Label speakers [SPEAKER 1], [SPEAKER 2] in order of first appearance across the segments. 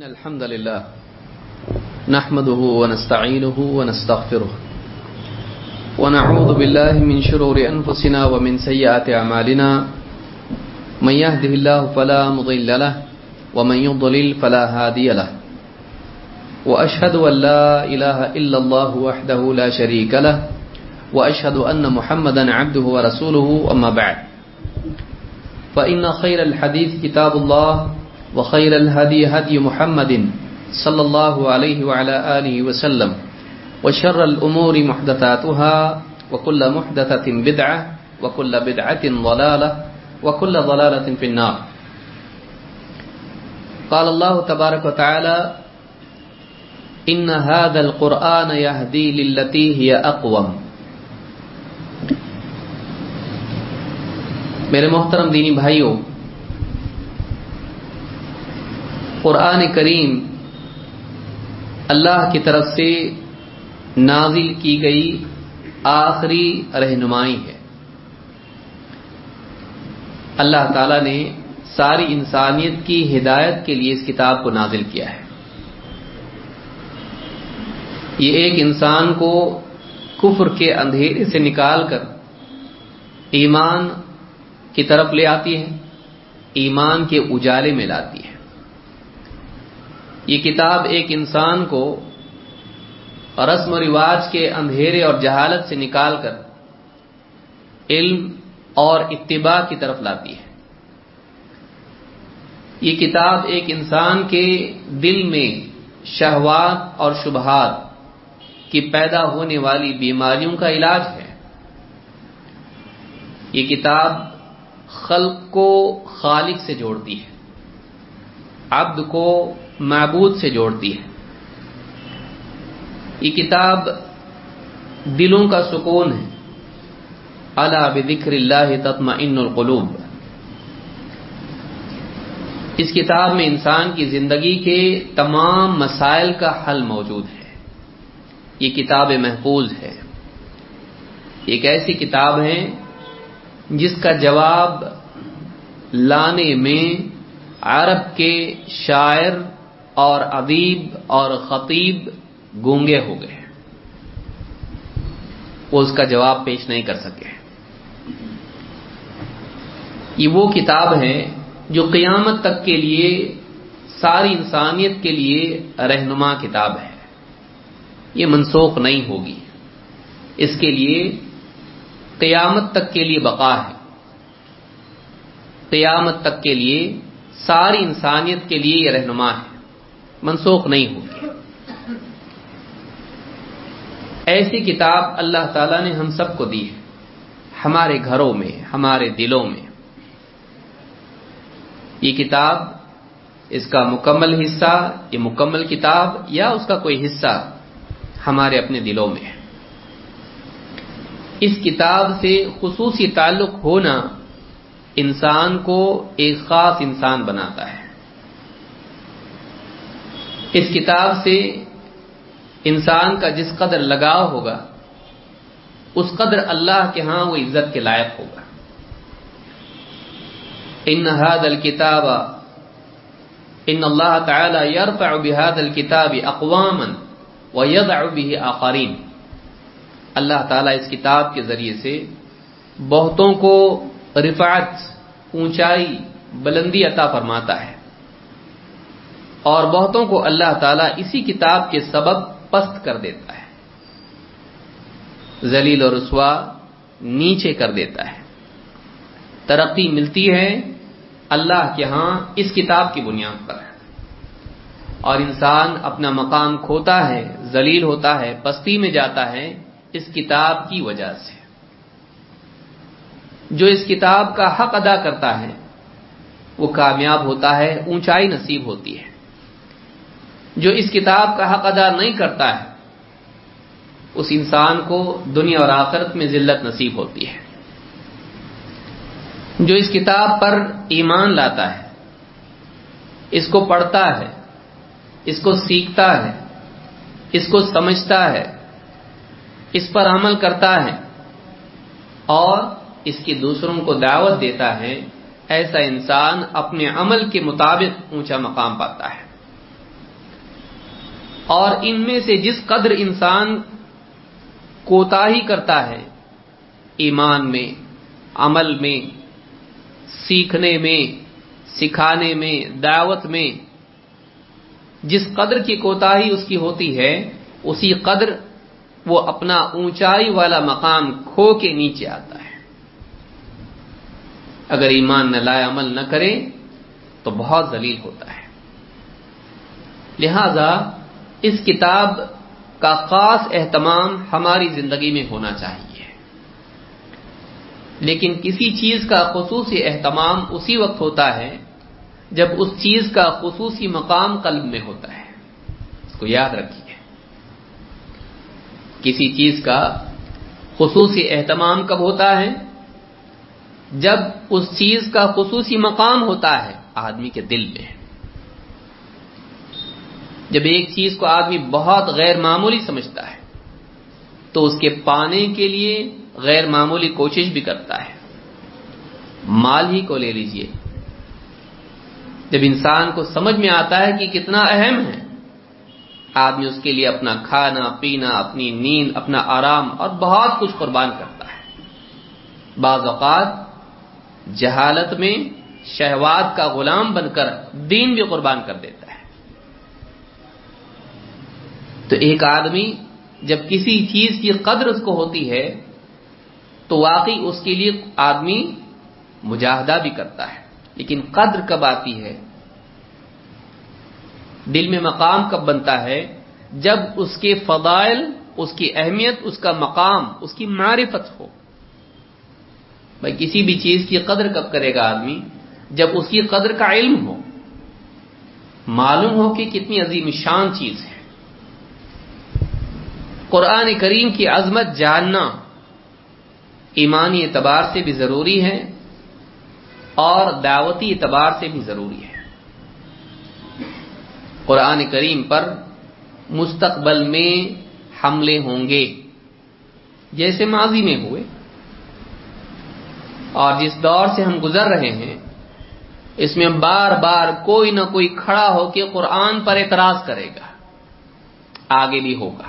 [SPEAKER 1] إن الحمد لله نحمده ونستعينه ونستغفره ونعوذ بالله من شرور أنفسنا ومن سيئات أعمالنا من يهده الله فلا مضل له ومن يضلل فلا هادي له وأشهد أن لا إله إلا الله وحده لا شريك له وأشهد أن محمدا عبده ورسوله أما بعد فإن خير الحديث كتاب الله وخير الهدي هدي محمد صلى الله عليه وعلى آله وسلم وشر الأمور محدثاتها وكل محدثة بدعة وكل بدعة ضلالة وكل ضلالة في النار. قال الله تبارك وتعالى إن هذا القرآن يهدي للتي هي أقوم. میرے محترم دینی بھائیوں، قرآن کریم اللہ کی طرف سے نازل کی گئی آخری رہنمائی ہے۔ اللہ تعالی نے ساری انسانیت کی ہدایت کے لیے اس کتاب کو نازل کیا ہے۔ یہ ایک انسان کو کفر کے اندھیرے سے نکال کر ایمان کی طرف لے آتی ہے، ایمان کے اجالے میں لاتی ہے۔ یہ کتاب ایک انسان کو رسم و رواج کے اندھیرے اور جہالت سے نکال کر علم اور اتباع کی طرف لاتی ہے۔ یہ کتاب ایک انسان کے دل میں شہوات اور شبہات کی پیدا ہونے والی بیماریوں کا علاج ہے۔ یہ کتاب خلق کو خالق سے جوڑتی ہے، عبد کو معبود سے جوڑتی ہے۔ یہ کتاب دلوں کا سکون ہے۔ الا بذکر اللہ تطمئن القلوب۔ اس کتاب میں انسان کی زندگی کے تمام مسائل کا حل موجود ہے۔ یہ کتاب محفوظ ہے۔ ایک ایسی کتاب ہے جس کا جواب لانے میں عرب کے شاعر اور ادیب اور خطیب گونگے ہو گئے، وہ اس کا جواب پیش نہیں کر سکے۔ یہ وہ کتاب ہے جو قیامت تک کے لیے ساری انسانیت کے لیے رہنما کتاب ہے۔ یہ منسوخ نہیں ہوگی، اس کے لیے قیامت تک کے لیے بقا ہے۔ قیامت تک کے لیے ساری انسانیت کے لیے یہ رہنما ہے، منسوخ نہیں ہوگی۔ ایسی کتاب اللہ تعالیٰ نے ہم سب کو دی ہے، ہمارے گھروں میں، ہمارے دلوں میں۔ یہ کتاب، اس کا مکمل حصہ، یہ مکمل کتاب یا اس کا کوئی حصہ ہمارے اپنے دلوں میں ہے۔ اس کتاب سے خصوصی تعلق ہونا انسان کو ایک خاص انسان بناتا ہے۔ اس کتاب سے انسان کا جس قدر لگاؤ ہوگا اس قدر اللہ کے ہاں وہ عزت کے لائق ہوگا۔ ان هذا الكتاب ان اللہ تعالی یرفع بهذا الكتاب اقواما ويضع به آخرین۔ اللہ تعالیٰ اس کتاب کے ذریعے سے بہتوں کو رفعت، اونچائی، بلندی عطا فرماتا ہے، اور بہتوں کو اللہ تعالیٰ اسی کتاب کے سبب پست کر دیتا ہے، ذلیل و رسوا نیچے کر دیتا ہے۔ ترقی ملتی ہے اللہ کے ہاں اس کتاب کی بنیاد پر، اور انسان اپنا مقام کھوتا ہے، ذلیل ہوتا ہے، پستی میں جاتا ہے اس کتاب کی وجہ سے۔ جو اس کتاب کا حق ادا کرتا ہے وہ کامیاب ہوتا ہے، اونچائی نصیب ہوتی ہے۔ جو اس کتاب کا حق ادا نہیں کرتا ہے اس انسان کو دنیا اور آخرت میں ذلت نصیب ہوتی ہے۔ جو اس کتاب پر ایمان لاتا ہے، اس کو پڑھتا ہے، اس کو سیکھتا ہے، اس کو سمجھتا ہے، اس پر عمل کرتا ہے اور اس کی دوسروں کو دعوت دیتا ہے، ایسا انسان اپنے عمل کے مطابق اونچا مقام پاتا ہے۔ اور ان میں سے جس قدر انسان کوتاہی کرتا ہے ایمان میں، عمل میں، سیکھنے میں، سکھانے میں، دعوت میں، جس قدر کی کوتاہی اس کی ہوتی ہے اسی قدر وہ اپنا اونچائی والا مقام کھو کے نیچے آتا ہے۔ اگر ایمان نہ لائے، عمل نہ کرے تو بہت ذلیل ہوتا ہے۔ لہذا اس کتاب کا خاص اہتمام ہماری زندگی میں ہونا چاہیے، لیکن کسی چیز کا خصوصی اہتمام اسی وقت ہوتا ہے جب اس چیز کا خصوصی مقام قلب میں ہوتا ہے۔ اس کو یاد رکھیے، کسی چیز کا خصوصی اہتمام کب ہوتا ہے؟ جب اس چیز کا خصوصی مقام ہوتا ہے آدمی کے دل میں۔ جب ایک چیز کو آدمی بہت غیر معمولی سمجھتا ہے تو اس کے پانے کے لیے غیر معمولی کوشش بھی کرتا ہے۔ مال ہی کو لے لیجئے، جب انسان کو سمجھ میں آتا ہے کہ کتنا اہم ہے، آدمی اس کے لیے اپنا کھانا پینا، اپنی نیند، اپنا آرام اور بہت کچھ قربان کرتا ہے۔ بعض اوقات جہالت میں شہوات کا غلام بن کر دین بھی قربان کر دیتا ہے۔ تو ایک آدمی جب کسی چیز کی قدر اس کو ہوتی ہے تو واقعی اس کے لیے آدمی مجاہدہ بھی کرتا ہے، لیکن قدر کب آتی ہے، دل میں مقام کب بنتا ہے؟ جب اس کے فضائل، اس کی اہمیت، اس کا مقام، اس کی معرفت ہو۔ بھائی کسی بھی چیز کی قدر کب کرے گا آدمی؟ جب اس کی قدر کا علم ہو، معلوم ہو کہ کتنی عظیم شان چیز ہے۔ قرآن کریم کی عظمت جاننا ایمانی اعتبار سے بھی ضروری ہے اور دعوتی اعتبار سے بھی ضروری ہے۔ قرآن کریم پر مستقبل میں حملے ہوں گے جیسے ماضی میں ہوئے، اور جس دور سے ہم گزر رہے ہیں اس میں بار بار کوئی نہ کوئی کھڑا ہو کے قرآن پر اعتراض کرے گا، آگے بھی ہوگا۔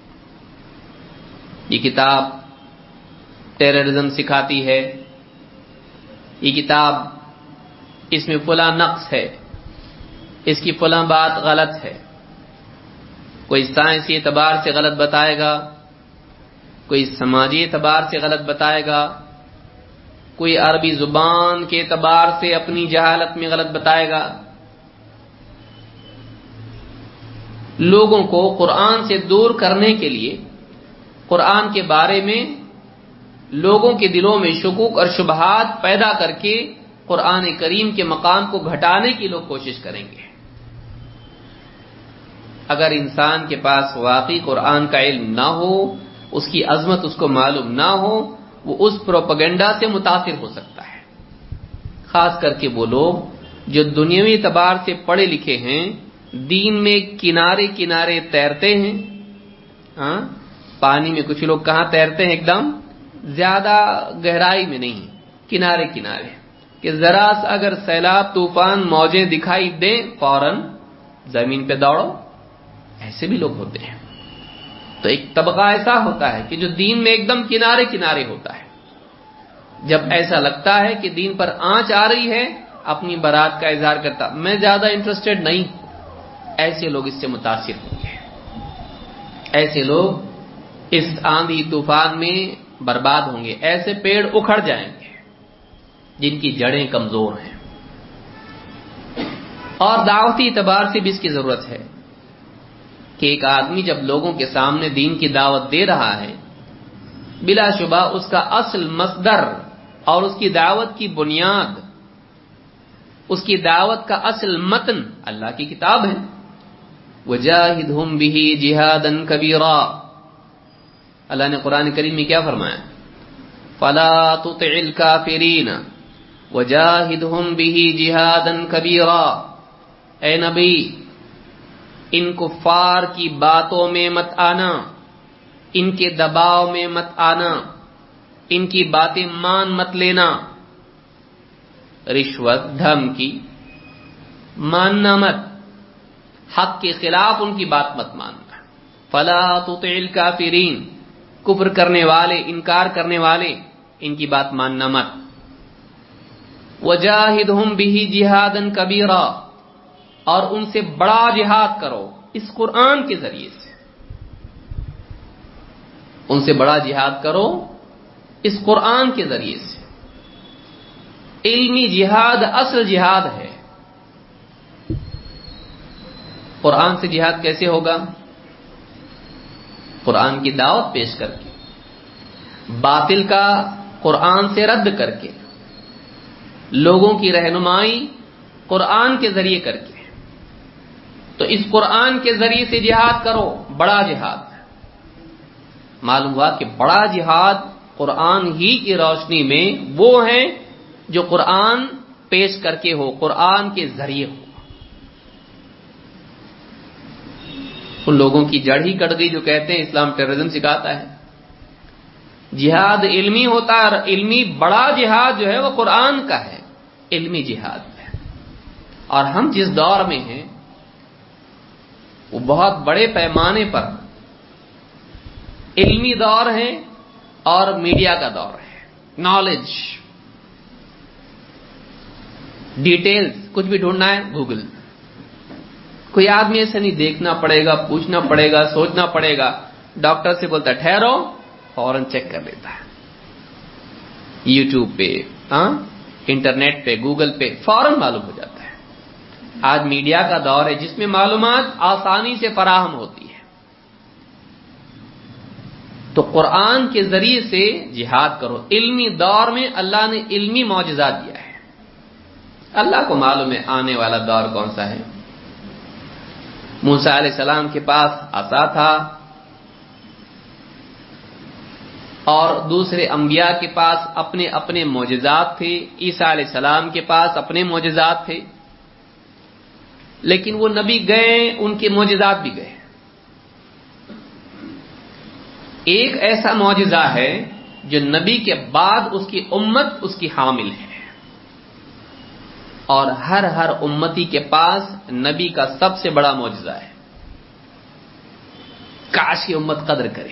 [SPEAKER 1] یہ کتاب ٹیررزم سکھاتی ہے، یہ کتاب اس میں فلاں نقص ہے، اس کی فلاں بات غلط ہے۔ کوئی سائنسی اعتبار سے غلط بتائے گا، کوئی سماجی اعتبار سے غلط بتائے گا، کوئی عربی زبان کے اعتبار سے اپنی جہالت میں غلط بتائے گا۔ لوگوں کو قرآن سے دور کرنے کے لیے، قرآن کے بارے میں لوگوں کے دلوں میں شکوک اور شبہات پیدا کر کے قرآن کریم کے مقام کو گھٹانے کی لوگ کوشش کریں گے۔ اگر انسان کے پاس واقعی قرآن کا علم نہ ہو، اس کی عظمت اس کو معلوم نہ ہو، وہ اس پروپیگنڈا سے متاثر ہو سکتا ہے۔ خاص کر کے وہ لوگ جو دنیاوی اعتبار سے پڑھے لکھے ہیں، دین میں کنارے کنارے تیرتے ہیں۔ پانی میں کچھ لوگ کہاں تیرتے ہیں؟ ایک دم زیادہ گہرائی میں نہیں، کنارے کنارے، کہ ذرا سا اگر سیلاب، طوفان، موجیں دکھائی دیں فوراً زمین پہ دوڑو۔ ایسے بھی لوگ ہوتے ہیں۔ تو ایک طبقہ ایسا ہوتا ہے کہ جو دین میں ایک دم کنارے کنارے ہوتا ہے۔ جب ایسا لگتا ہے کہ دین پر آنچ آ رہی ہے، اپنی برات کا اظہار کرتا، میں زیادہ انٹرسٹڈ نہیں۔ ایسے لوگ اس سے متاثر ہوں گے، ایسے لوگ اس آندھی طوفان میں برباد ہوں گے، ایسے پیڑ اکھڑ جائیں گے جن کی جڑیں کمزور ہیں۔ اور دعوتی اعتبار سے بھی اس کی ضرورت ہے کہ ایک آدمی جب لوگوں کے سامنے دین کی دعوت دے رہا ہے، بلا شبہ اس کا اصل مصدر اور اس کی دعوت کی بنیاد، اس کی دعوت کا اصل متن اللہ کی کتاب ہے۔ وَجَاهِدْهُمْ بِهِ جِهَادًا كَبِيرًا، اللہ نے قرآن کریم میں کیا فرمایا؟ فَلَا تُطِعِ الْكَافِرِينَ وَجَاهِدْهُمْ بِهِ جِهَادًا كَبِيرًا، اے نبی ان کفار کی باتوں میں مت آنا، ان کے دباؤ میں مت آنا، ان کی باتیں مان مت لینا۔ رشوت، دھمکی ماننا مت، حق کے خلاف ان کی بات مت ماننا. فلا تطع الکافرین، کفر کرنے والے، انکار کرنے والے، ان کی بات ماننا مت. وجاہدہم بہ جہادا کبیرا، اور ان سے بڑا جہاد کرو اس قرآن کے ذریعے سے. ان سے بڑا جہاد کرو اس قرآن کے ذریعے سے. علمی جہاد اصل جہاد ہے. قرآن سے جہاد کیسے ہوگا؟ قرآن کی دعوت پیش کر کے، باطل کا قرآن سے رد کر کے، لوگوں کی رہنمائی قرآن کے ذریعے کر کے. تو اس قرآن کے ذریعے سے جہاد کرو، بڑا جہاد. معلوم ہوا کہ بڑا جہاد قرآن ہی کی روشنی میں وہ ہے جو قرآن پیش کر کے ہو، قرآن کے ذریعے ہو. ان لوگوں کی جڑ ہی کٹ گئی جو کہتے ہیں اسلام ٹیررزم سکھاتا ہے. جہاد علمی ہوتا ہے، اور علمی بڑا جہاد جو ہے وہ قرآن کا ہے، علمی جہاد ہے. اور ہم جس دور میں ہیں وہ بہت بڑے پیمانے پر علمی دور ہے اور میڈیا کا دور ہے. نالج، ڈیٹیلز، کچھ بھی ڈھونڈنا ہے گوگل. کوئی آدمی ایسا نہیں دیکھنا پڑے گا، پوچھنا پڑے گا، سوچنا پڑے گا. ڈاکٹر سے بولتا ہے ٹھہرو، فوراً چیک کر لیتا ہے. یوٹیوب پہ، انٹرنیٹ پہ، گوگل پہ فوراً معلوم ہو جاتا ہے. آج میڈیا کا دور ہے جس میں معلومات آسانی سے فراہم ہوتی ہے. تو قرآن کے ذریعے سے جہاد کرو. علمی دور میں اللہ نے علمی معجزات دیا ہے. اللہ کو معلوم ہے آنے والا دور کون سا ہے. موسیٰ علیہ السلام کے پاس عصا تھا، اور دوسرے انبیاء کے پاس اپنے اپنے معجزات تھے. عیسیٰ علیہ السلام کے پاس اپنے معجزات تھے، لیکن وہ نبی گئے، ان کے معجزات بھی گئے. ایک ایسا معجزہ ہے جو نبی کے بعد اس کی امت اس کی حامل ہے، اور ہر امتی کے پاس نبی کا سب سے بڑا معجزہ ہے. کاش کی امت قدر کرے.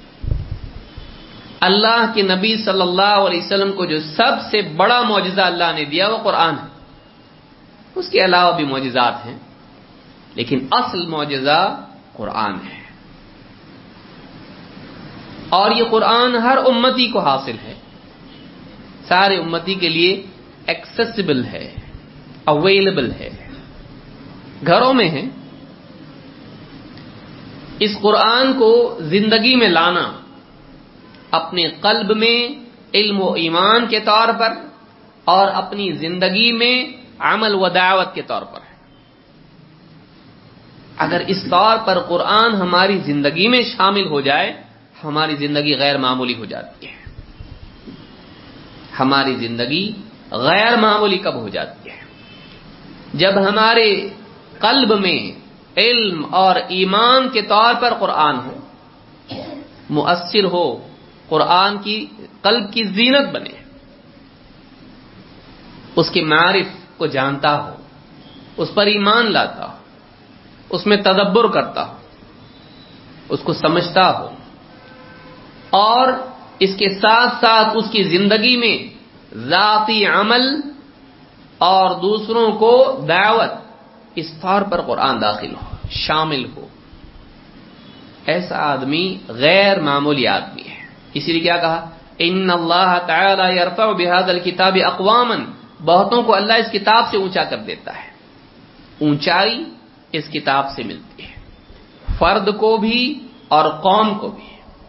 [SPEAKER 1] اللہ کے نبی صلی اللہ علیہ وسلم کو جو سب سے بڑا معجزہ اللہ نے دیا وہ قرآن ہے. اس کے علاوہ بھی معجزات ہیں، لیکن اصل معجزہ قرآن ہے. اور یہ قرآن ہر امتی کو حاصل ہے، سارے امتی کے لیے ایکسیسیبل ہے، اویلیبل ہے، گھروں میں ہے. اس قرآن کو زندگی میں لانا اپنے قلب میں علم و ایمان کے طور پر، اور اپنی زندگی میں عمل و دعوت کے طور پر. اگر اس طور پر قرآن ہماری زندگی میں شامل ہو جائے، ہماری زندگی غیر معمولی ہو جاتی ہے. ہماری زندگی غیر معمولی کب ہو جاتی ہے؟ جب ہمارے قلب میں علم اور ایمان کے طور پر قرآن ہو، مؤثر ہو، قرآن کی قلب کی زینت بنے، اس کے معارف کو جانتا ہو، اس پر ایمان لاتا ہو، اس میں تدبر کرتا ہو، اس کو سمجھتا ہو، اور اس کے ساتھ ساتھ اس کی زندگی میں ذاتی عمل اور دوسروں کو دعوت، اس طور پر قرآن داخل ہو، شامل ہو. ایسا آدمی غیر معمولی آدمی ہے. اسی لیے کیا کہا؟ ان اللہ تعالی یرفع بهذا الكتاب اقواما، بہتوں کو اللہ اس کتاب سے اونچا کر دیتا ہے. اونچائی اس کتاب سے ملتی ہے، فرد کو بھی اور قوم کو بھی.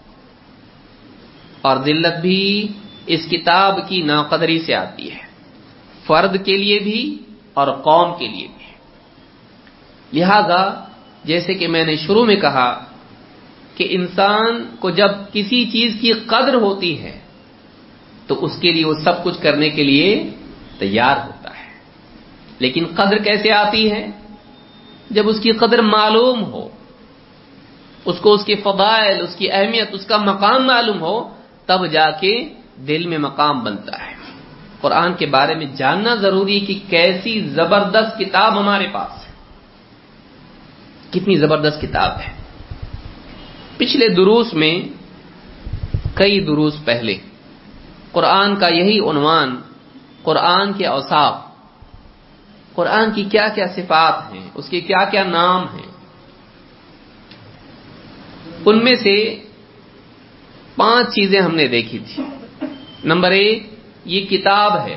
[SPEAKER 1] اور ذلت بھی اس کتاب کی ناقدری سے آتی ہے، فرد کے لیے بھی اور قوم کے لیے بھی. لہذا جیسے کہ میں نے شروع میں کہا کہ انسان کو جب کسی چیز کی قدر ہوتی ہے تو اس کے لیے وہ سب کچھ کرنے کے لیے تیار ہوتا ہے. لیکن قدر کیسے آتی ہے؟ جب اس کی قدر معلوم ہو، اس کو اس کے فضائل، اس کی اہمیت، اس کا مقام معلوم ہو، تب جا کے دل میں مقام بنتا ہے. قرآن کے بارے میں جاننا ضروری ہے کہ کیسی زبردست کتاب ہمارے پاس ہے. کتنی زبردست کتاب ہے. پچھلے دروس میں کئی دروس پہلے قرآن کا یہی عنوان، قرآن کے اوصاف، قرآن کی کیا کیا صفات ہیں، اس کے کیا کیا نام ہیں، ان میں سے 5 چیزیں ہم نے دیکھی تھی. نمبر 1، یہ کتاب ہے،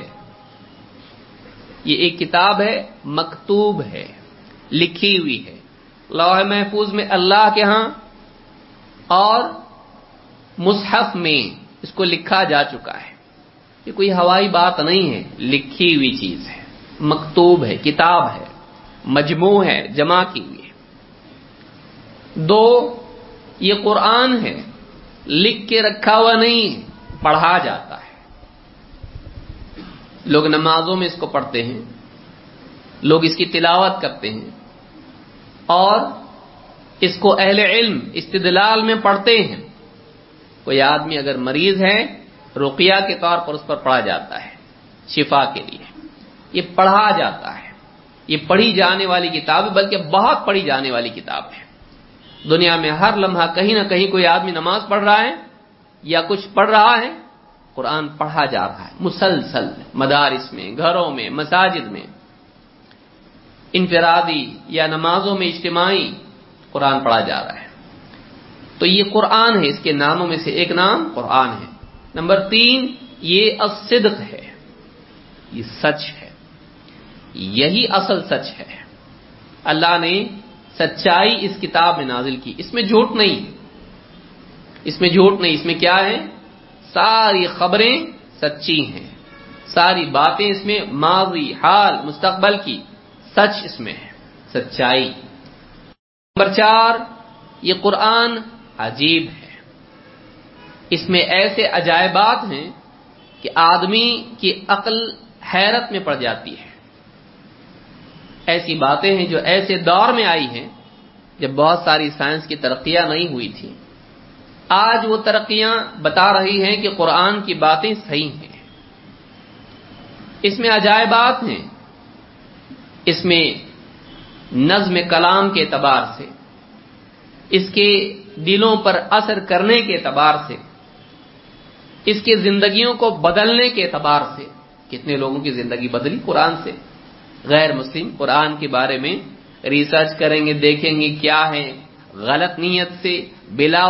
[SPEAKER 1] یہ ایک کتاب ہے، مکتوب ہے، لکھی ہوئی ہے لوح محفوظ میں اللہ کے ہاں، اور مصحف میں اس کو لکھا جا چکا ہے. یہ کوئی ہوائی بات نہیں ہے، لکھی ہوئی چیز ہے، مکتوب ہے، کتاب ہے، مجموع ہے، جمع کی ہوئی ہے. 2، یہ قرآن ہے، لکھ کے رکھا ہوا نہیں ہے، پڑھا جاتا ہے. لوگ نمازوں میں اس کو پڑھتے ہیں، لوگ اس کی تلاوت کرتے ہیں، اور اس کو اہل علم استدلال میں پڑھتے ہیں. کوئی آدمی اگر مریض ہے، رقیہ کے طور پر اس پر پڑھا جاتا ہے شفا کے لیے. یہ پڑھا جاتا ہے، یہ پڑھی جانے والی کتاب ہے، بلکہ بہت پڑھی جانے والی کتاب ہے. دنیا میں ہر لمحہ کہیں نہ کہیں کوئی آدمی نماز پڑھ رہا ہے یا کچھ پڑھ رہا ہے، قرآن پڑھا جا رہا ہے مسلسل، مدارس میں، گھروں میں، مساجد میں، انفرادی یا نمازوں میں اجتماعی قرآن پڑھا جا رہا ہے. تو یہ قرآن ہے، اس کے ناموں میں سے ایک نام قرآن ہے. نمبر 3، یہ الصدق ہے، یہ سچ ہے، یہی اصل سچ ہے. اللہ نے سچائی اس کتاب میں نازل کی، اس میں جھوٹ نہیں، اس میں جھوٹ نہیں. اس میں کیا ہے؟ ساری خبریں سچی ہیں، ساری باتیں اس میں ماضی، حال، مستقبل کی سچ اس میں ہے، سچائی. نمبر 4، یہ قرآن عجیب ہے، اس میں ایسے عجائبات ہیں کہ آدمی کی عقل حیرت میں پڑ جاتی ہے. ایسی باتیں ہیں جو ایسے دور میں آئی ہیں جب بہت ساری سائنس کی ترقیاں نہیں ہوئی تھی. آج وہ ترقیاں بتا رہی ہیں کہ قرآن کی باتیں صحیح ہیں. اس میں عجائبات ہیں، اس میں نظم کلام کے اعتبار سے، اس کے دلوں پر اثر کرنے کے اعتبار سے، اس کے زندگیوں کو بدلنے کے اعتبار سے. کتنے لوگوں کی زندگی بدلی قرآن سے. غیر مسلم قرآن کے بارے میں ریسرچ کریں گے، دیکھیں گے کیا ہے، غلط نیت سے، بلا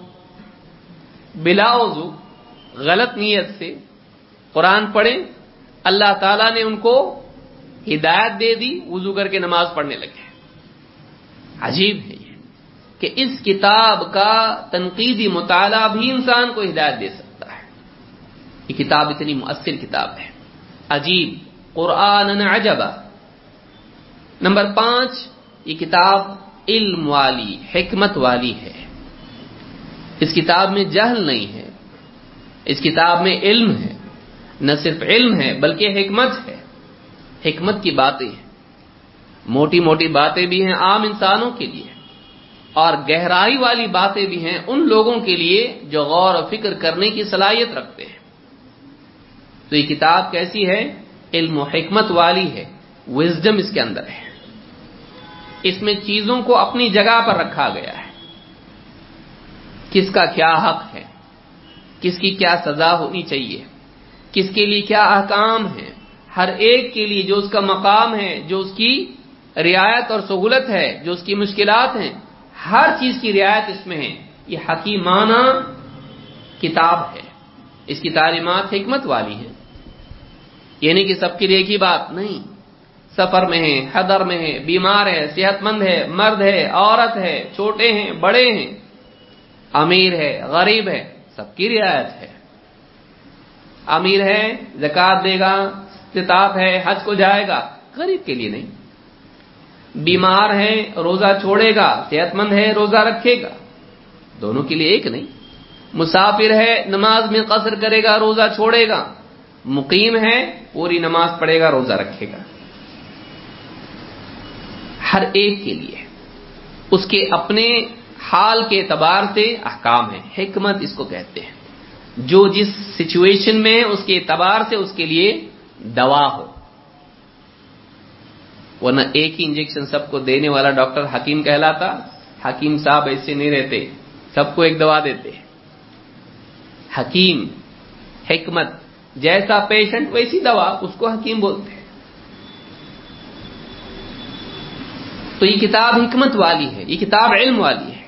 [SPEAKER 1] وضو غلط نیت سے قرآن پڑھیں، اللہ تعالیٰ نے ان کو ہدایت دے دی، وضو کر کے نماز پڑھنے لگے. عجیب ہے یہ کہ اس کتاب کا تنقیدی مطالعہ بھی انسان کو ہدایت دے سکتا ہے. یہ کتاب اتنی مؤثر کتاب ہے، عجیب، قرآن عجبا. نمبر 5، یہ کتاب علم والی، حکمت والی ہے. اس کتاب میں جہل نہیں ہے، اس کتاب میں علم ہے. نہ صرف علم ہے بلکہ حکمت ہے، حکمت کی باتیں ہیں. موٹی موٹی باتیں بھی ہیں عام انسانوں کے لیے، اور گہرائی والی باتیں بھی ہیں ان لوگوں کے لیے جو غور و فکر کرنے کی صلاحیت رکھتے ہیں. تو یہ کتاب کیسی ہے؟ علم و حکمت والی ہے، وزڈم اس کے اندر ہے. اس میں چیزوں کو اپنی جگہ پر رکھا گیا ہے. کس کا کیا حق ہے، کس کی کیا سزا ہونی چاہیے، کس کے لیے کیا احکام ہیں، ہر ایک کے لیے جو اس کا مقام ہے، جو اس کی رعایت اور سہولت ہے، جو اس کی مشکلات ہیں، ہر چیز کی رعایت اس میں ہے. یہ حکیمانہ کتاب ہے، اس کی تعلیمات حکمت والی ہیں. یہ نہیں کہ سب کے لیے ایک ہی بات نہیں. سفر میں ہے، حضر میں ہے، بیمار ہے، صحت مند ہے، مرد ہے، عورت ہے، چھوٹے ہیں، بڑے ہیں، امیر ہے، غریب ہے، سب کی رعایت ہے. امیر ہے زکات دے گا، استطاعت ہے حج کو جائے گا، غریب کے لیے نہیں. بیمار ہے روزہ چھوڑے گا، صحت مند ہے روزہ رکھے گا، دونوں کے لیے ایک نہیں. مسافر ہے نماز میں قصر کرے گا، روزہ چھوڑے گا. مقیم ہے پوری نماز پڑھے گا، روزہ رکھے گا. ہر ایک کے لیے اس کے اپنے حال کے اعتبار سے احکام ہے. حکمت اس کو کہتے ہیں، جو جس سچویشن میں اس کے اعتبار سے اس کے لیے دوا ہو. ورنہ ایک ہی انجیکشن سب کو دینے والا ڈاکٹر حکیم کہلاتا؟ حکیم صاحب ایسے نہیں رہتے، سب کو ایک دوا دیتے۔ حکیم، حکمت، جیسا پیشنٹ ویسی دوا، اس کو حکیم بولتے ہیں۔ تو یہ کتاب حکمت والی ہے، یہ کتاب علم والی ہے۔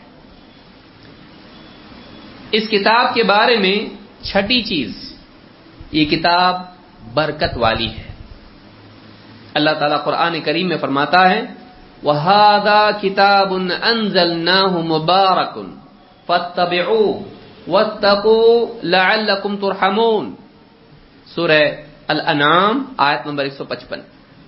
[SPEAKER 1] اس کتاب کے بارے میں چھٹی چیز، یہ کتاب برکت والی ہے۔ اللہ تعالیٰ قرآن کریم میں فرماتا ہے وَهَذَا كِتَابٌ أَنزَلْنَاهُ مُبَارَكٌ فَاتَّبِعُوهُ وَاتَّقُوا لَعَلَّكُمْ تُرْحَمُونَ، سورہ الانعام آیت نمبر 155۔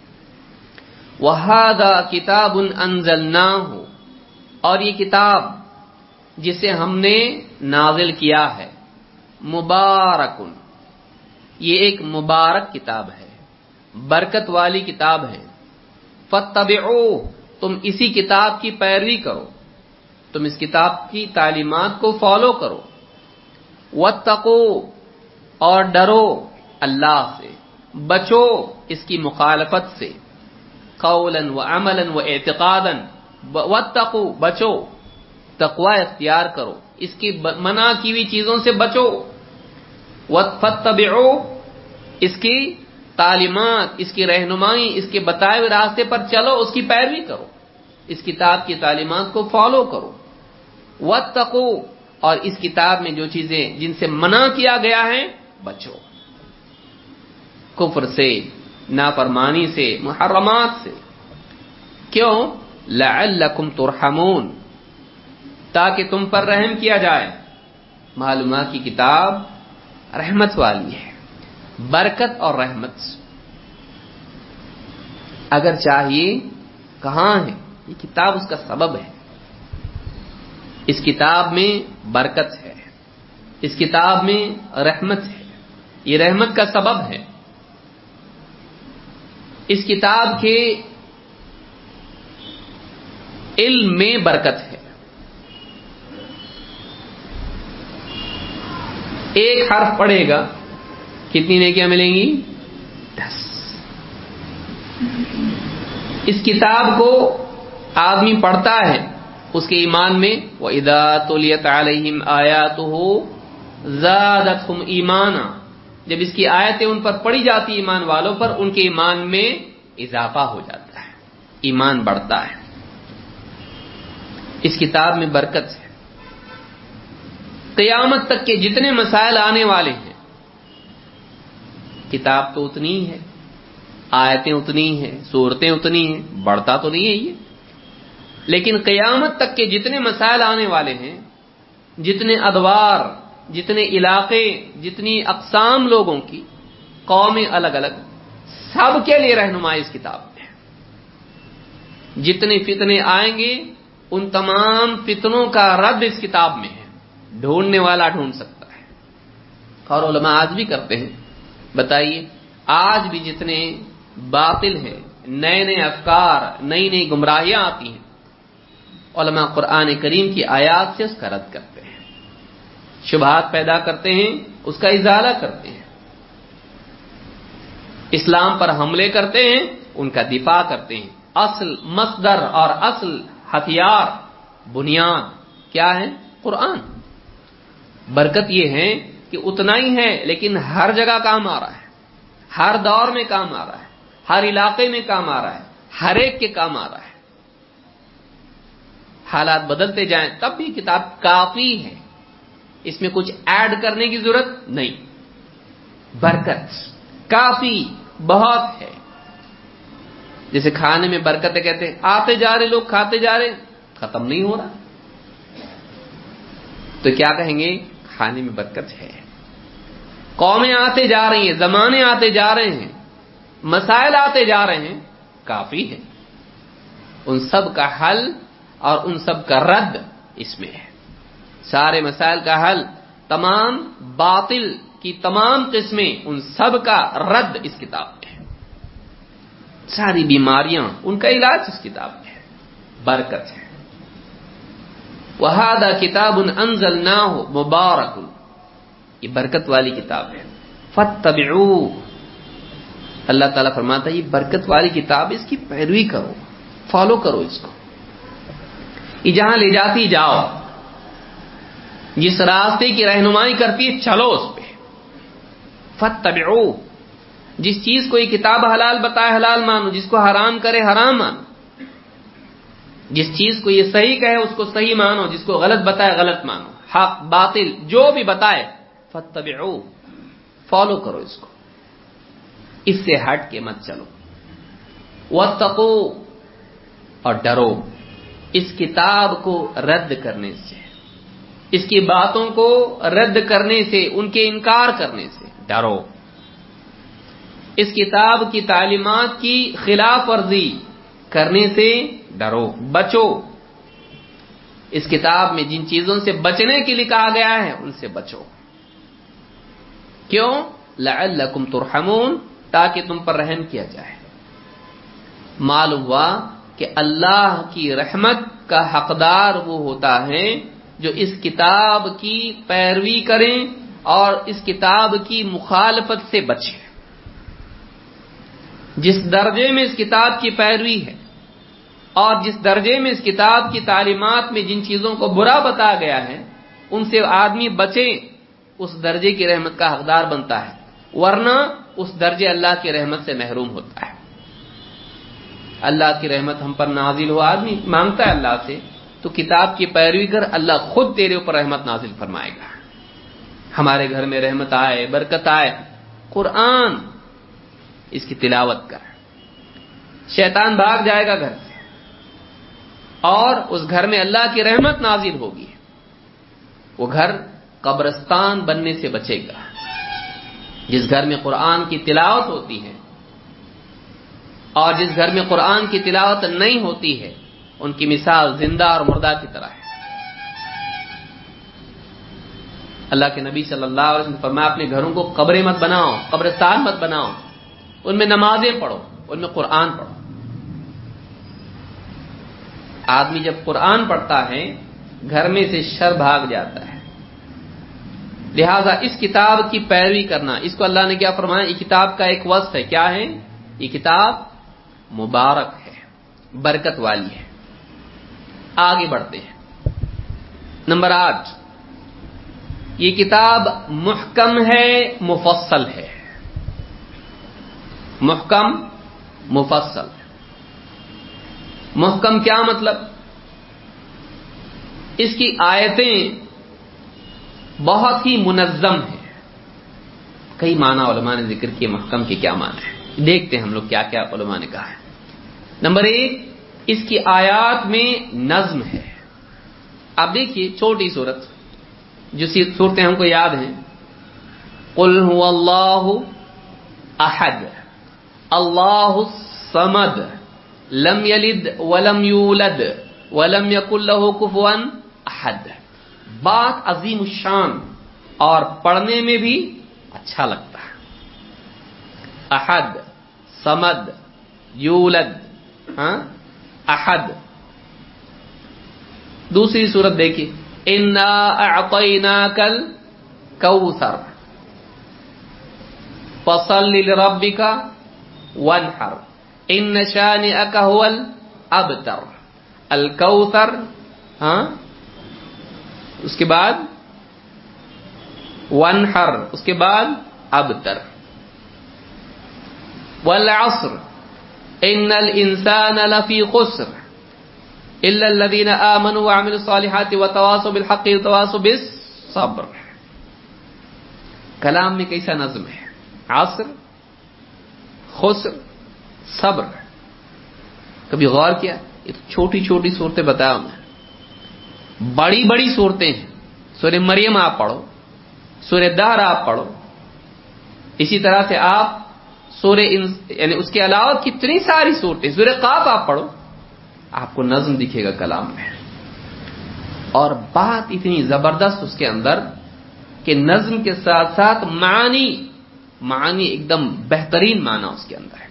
[SPEAKER 1] وَهَذَا كِتَابٌ أَنزَلْنَاهُ، اور یہ کتاب جسے ہم نے نازل کیا ہے، مبارکن، یہ ایک مبارک کتاب ہے، برکت والی کتاب ہے۔ فَاتَّبِعُوهُ، تم اسی کتاب کی پیروی کرو، تم اس کتاب کی تعلیمات کو فالو کرو۔ وَاتَّقُوا، اور ڈرو اللہ سے، بچو اس کی مخالفت سے، قولاً وعملاً واعتقاداً۔ وَاتَّقُوا، بچو، تقوی اختیار کرو، اس کی منع کی ہوئی چیزوں سے بچو۔ فَاتَّبِعُوا، اس کی تعلیمات، اس کی رہنمائی، اس کے بتائے ہوئے راستے پر چلو، اس کی پیروی کرو، اس کتاب کی تعلیمات کو فالو کرو۔ وَاتَّقُوا، اور اس کتاب میں جو چیزیں جن سے منع کیا گیا ہے بچو، کفر سے، نافرمانی سے، محرمات سے۔ کیوں؟ لَعَلَّكُمْ تُرْحَمُونَ، تاکہ تم پر رحم کیا جائے۔ معلومات کی کتاب رحمت والی ہے، برکت اور رحمت۔ اگر چاہیے کہاں ہے یہ کتاب، اس کا سبب ہے۔ اس کتاب میں برکت ہے، اس کتاب میں رحمت ہے، یہ رحمت کا سبب ہے۔ اس کتاب کے علم میں برکت ہے۔ ایک حرف پڑھے گا کتنی نیکیاں ملیں گی؟ 10۔ اس کتاب کو آدمی پڑھتا ہے، اس کے ایمان میں وَإِذَا تُلِيَتْ عَلَيْهِمْ آيَاتُهُ زَادَتْهُمْ إِيمَانًا، جب اس کی آیتیں ان پر پڑھی جاتی ایمان والوں پر، ان کے ایمان میں اضافہ ہو جاتا ہے، ایمان بڑھتا ہے۔ اس کتاب میں برکت ہے۔ قیامت تک کے جتنے مسائل آنے والے ہیں، کتاب تو اتنی ہی ہے، آیتیں اتنی ہیں، سورتیں اتنی ہیں، بڑھتا تو نہیں ہے یہ، لیکن قیامت تک کے جتنے مسائل آنے والے ہیں، جتنے ادوار، جتنے علاقے، جتنی اقسام لوگوں کی، قومیں الگ الگ، سب کے لیے رہنمائی اس کتاب میں ہے۔ جتنے فتنے آئیں گے ان تمام فتنوں کا رد اس کتاب میں ہے، ڈھونڈنے والا ڈھونڈ سکتا ہے، اور علماء آج بھی کرتے ہیں۔ بتائیے آج بھی جتنے باطل ہیں، نئے نئے افکار، نئی نئی گمراہیاں آتی ہیں، علماء قرآن کریم کی آیات سے اس کا رد کرتے ہیں، شبہات پیدا کرتے ہیں، اس کا ازالہ کرتے ہیں، اسلام پر حملے کرتے ہیں، ان کا دفاع کرتے ہیں۔ اصل مصدر اور اصل ہتھیار، بنیاد کیا ہے؟ قرآن۔ برکت یہ ہے کہ اتنا ہی ہے لیکن ہر جگہ کام آ رہا ہے، ہر دور میں کام آ رہا ہے، ہر علاقے میں کام آ رہا ہے، ہر ایک کے کام آ رہا ہے۔ حالات بدلتے جائیں تب بھی کتاب کافی ہے، اس میں کچھ ایڈ کرنے کی ضرورت نہیں، برکت کافی بہت ہے۔ جیسے کھانے میں برکتیں کہتے ہیں، آتے جا رہے لوگ کھاتے جا رہے، ختم نہیں ہو رہا، تو کیا کہیں گے؟ کھانے میں برکت ہے۔ قومیں آتے جا رہی ہیں، زمانے آتے جا رہے ہیں، مسائل آتے جا رہے ہیں، کافی ہے۔ ان سب کا حل اور ان سب کا رد اس میں ہے، سارے مسائل کا حل، تمام باطل کی تمام قسمیں، ان سب کا رد اس کتاب میں ہے، ساری بیماریاں ان کا علاج اس کتاب میں ہے، برکت ہے۔ وَهَذَا كِتَابٌ أَنزَلْنَاهُ مُبَارَكٌ، یہ برکت والی کتاب ہے۔ فَاتَّبِعُوهُ، اللہ تعالیٰ فرماتا ہے یہ برکت والی کتاب، اس کی پیروی کرو، فالو کرو اس کو، یہ جہاں لے جاتی جاؤ، جس راستے کی رہنمائی کرتی ہے چلو اس پہ، فاتبعوہ، جس چیز کو یہ کتاب حلال بتائے حلال مانو، جس کو حرام کرے حرام مانو، جس چیز کو یہ صحیح کہے اس کو صحیح مانو، جس کو غلط بتائے غلط مانو، حق باطل جو بھی بتائے فاتبعوہ، فالو کرو اس کو، اس سے ہٹ کے مت چلو، واتقوا، اور ڈرو اس کتاب کو رد کرنے سے، اس کی باتوں کو رد کرنے سے، ان کے انکار کرنے سے ڈرو، اس کتاب کی تعلیمات کی خلاف ورزی کرنے سے ڈرو، بچو، اس کتاب میں جن چیزوں سے بچنے کے لیے کہا گیا ہے ان سے بچو، کیوں؟ لعلکم ترحمون، تاکہ تم پر رحم کیا جائے۔ معلوم ہوا کہ اللہ کی رحمت کا حقدار وہ ہوتا ہے جو اس کتاب کی پیروی کریں اور اس کتاب کی مخالفت سے بچے۔ جس درجے میں اس کتاب کی پیروی ہے اور جس درجے میں اس کتاب کی تعلیمات میں جن چیزوں کو برا بتایا گیا ہے ان سے آدمی بچے، اس درجے کی رحمت کا حقدار بنتا ہے، ورنہ اس درجے اللہ کی رحمت سے محروم ہوتا ہے۔ اللہ کی رحمت ہم پر نازل ہو، آدمی مانگتا ہے اللہ سے تو کتاب کی پیروی کر، اللہ خود تیرے اوپر رحمت نازل فرمائے گا۔ ہمارے گھر میں رحمت آئے، برکت آئے، قرآن اس کی تلاوت کر، شیطان بھاگ جائے گا گھر سے اور اس گھر میں اللہ کی رحمت نازل ہوگی، وہ گھر قبرستان بننے سے بچے گا۔ جس گھر میں قرآن کی تلاوت ہوتی ہے اور جس گھر میں قرآن کی تلاوت نہیں ہوتی ہے ان کی مثال زندہ اور مردہ کی طرح ہے۔ اللہ کے نبی صلی اللہ علیہ وسلم نے فرمایا اپنے گھروں کو قبریں مت بناؤ، قبرستان مت بناؤ، ان میں نمازیں پڑھو، ان میں قرآن پڑھو۔ آدمی جب قرآن پڑھتا ہے گھر میں سے شر بھاگ جاتا ہے۔ لہذا اس کتاب کی پیروی کرنا، اس کو اللہ نے کیا فرمایا؟ یہ کتاب کا ایک وصف ہے، کیا ہے؟ یہ کتاب مبارک ہے، برکت والی ہے۔ آگے بڑھتے ہیں۔ نمبر 8، یہ کتاب محکم ہے، مفصل ہے۔ محکم، مفصل۔ محکم کیا مطلب؟ اس کی آیتیں بہت ہی منظم ہیں۔ کئی معنی علماء نے ذکر کیے محکم کے کیا معنی ہیں، دیکھتے ہیں ہم لوگ کیا کیا علماء نے کہا ہے۔ نمبر 1، اس کی آیات میں نظم ہے۔ آپ دیکھیے چھوٹی صورت، جو صورتیں ہم کو یاد ہیں، قل هو اللہ احد اللہ الصمد لم یلد ولم یولد ولم یکن لہ کفوا احد۔ بات عظیم الشان اور پڑھنے میں بھی اچھا لگتا ہے۔ احد، صمد، یولد، احد۔ دوسری صورت دیکھیے، انا اعطیناک الکوثر فصل لربک وانحر ان شانئک هو الابتر۔ الکوثر، اس کے بعد وانحر، اس کے بعد ابتر۔ والعصر ان الانسان لفی خسر الا الذين آمنوا وعملوا الصالحات وتواصوا بالحق وتواصوا بالصبر۔ کلام میں کیسا نظم ہے، عصر، خسر، صبر۔ کبھی غور کیا؟ یہ تو چھوٹی چھوٹی صورتیں بتایا میں، بڑی بڑی صورتیں ہیں۔ سورہ مریم آپ پڑھو، سورہ دہر آپ پڑھو، اسی طرح سے آپ سورہ یعنی اس کے علاوہ کتنی ساری صورتیں، سورہ قاف آپ پڑھو، آپ کو نظم دکھے گا کلام میں، اور بات اتنی زبردست اس کے اندر کہ نظم کے ساتھ ساتھ معنی ایک دم بہترین معنی اس کے اندر ہے۔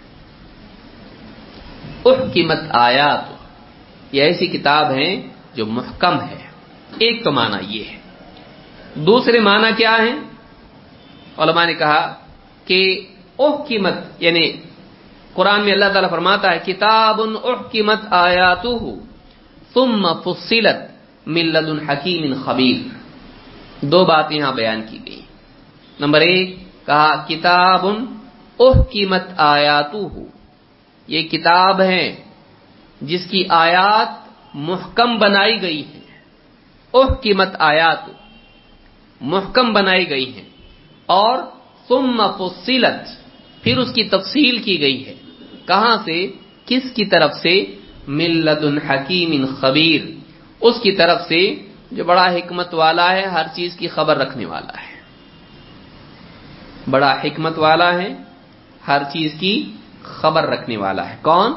[SPEAKER 1] احکمت آیات، یہ ایسی کتاب ہے جو محکم ہے۔ ایک تو معنی یہ ہے۔ دوسرے معنی کیا ہے؟ علماء نے کہا کہ احکمت یعنی قرآن میں اللہ تعالیٰ فرماتا ہے کتاب احکمت آیاتہ ثم فصلت من لدن حکیم خبیر. دو باتیں یہاں بیان کی گئی. نمبر 1 کہا کتاب احکمت آیاتہ، یہ کتاب ہے جس کی آیات محکم بنائی گئی ہیں. احکمت آیات محکم بنائی گئی ہیں. اور ثم فصلت پھر اس کی تفصیل کی گئی ہے. کہاں سے؟ کس کی طرف سے؟ من لدن حکیم خبیر، اس کی طرف سے جو بڑا حکمت والا ہے، ہر چیز کی خبر رکھنے والا ہے. بڑا حکمت والا ہے، ہر چیز کی خبر رکھنے والا ہے. کون؟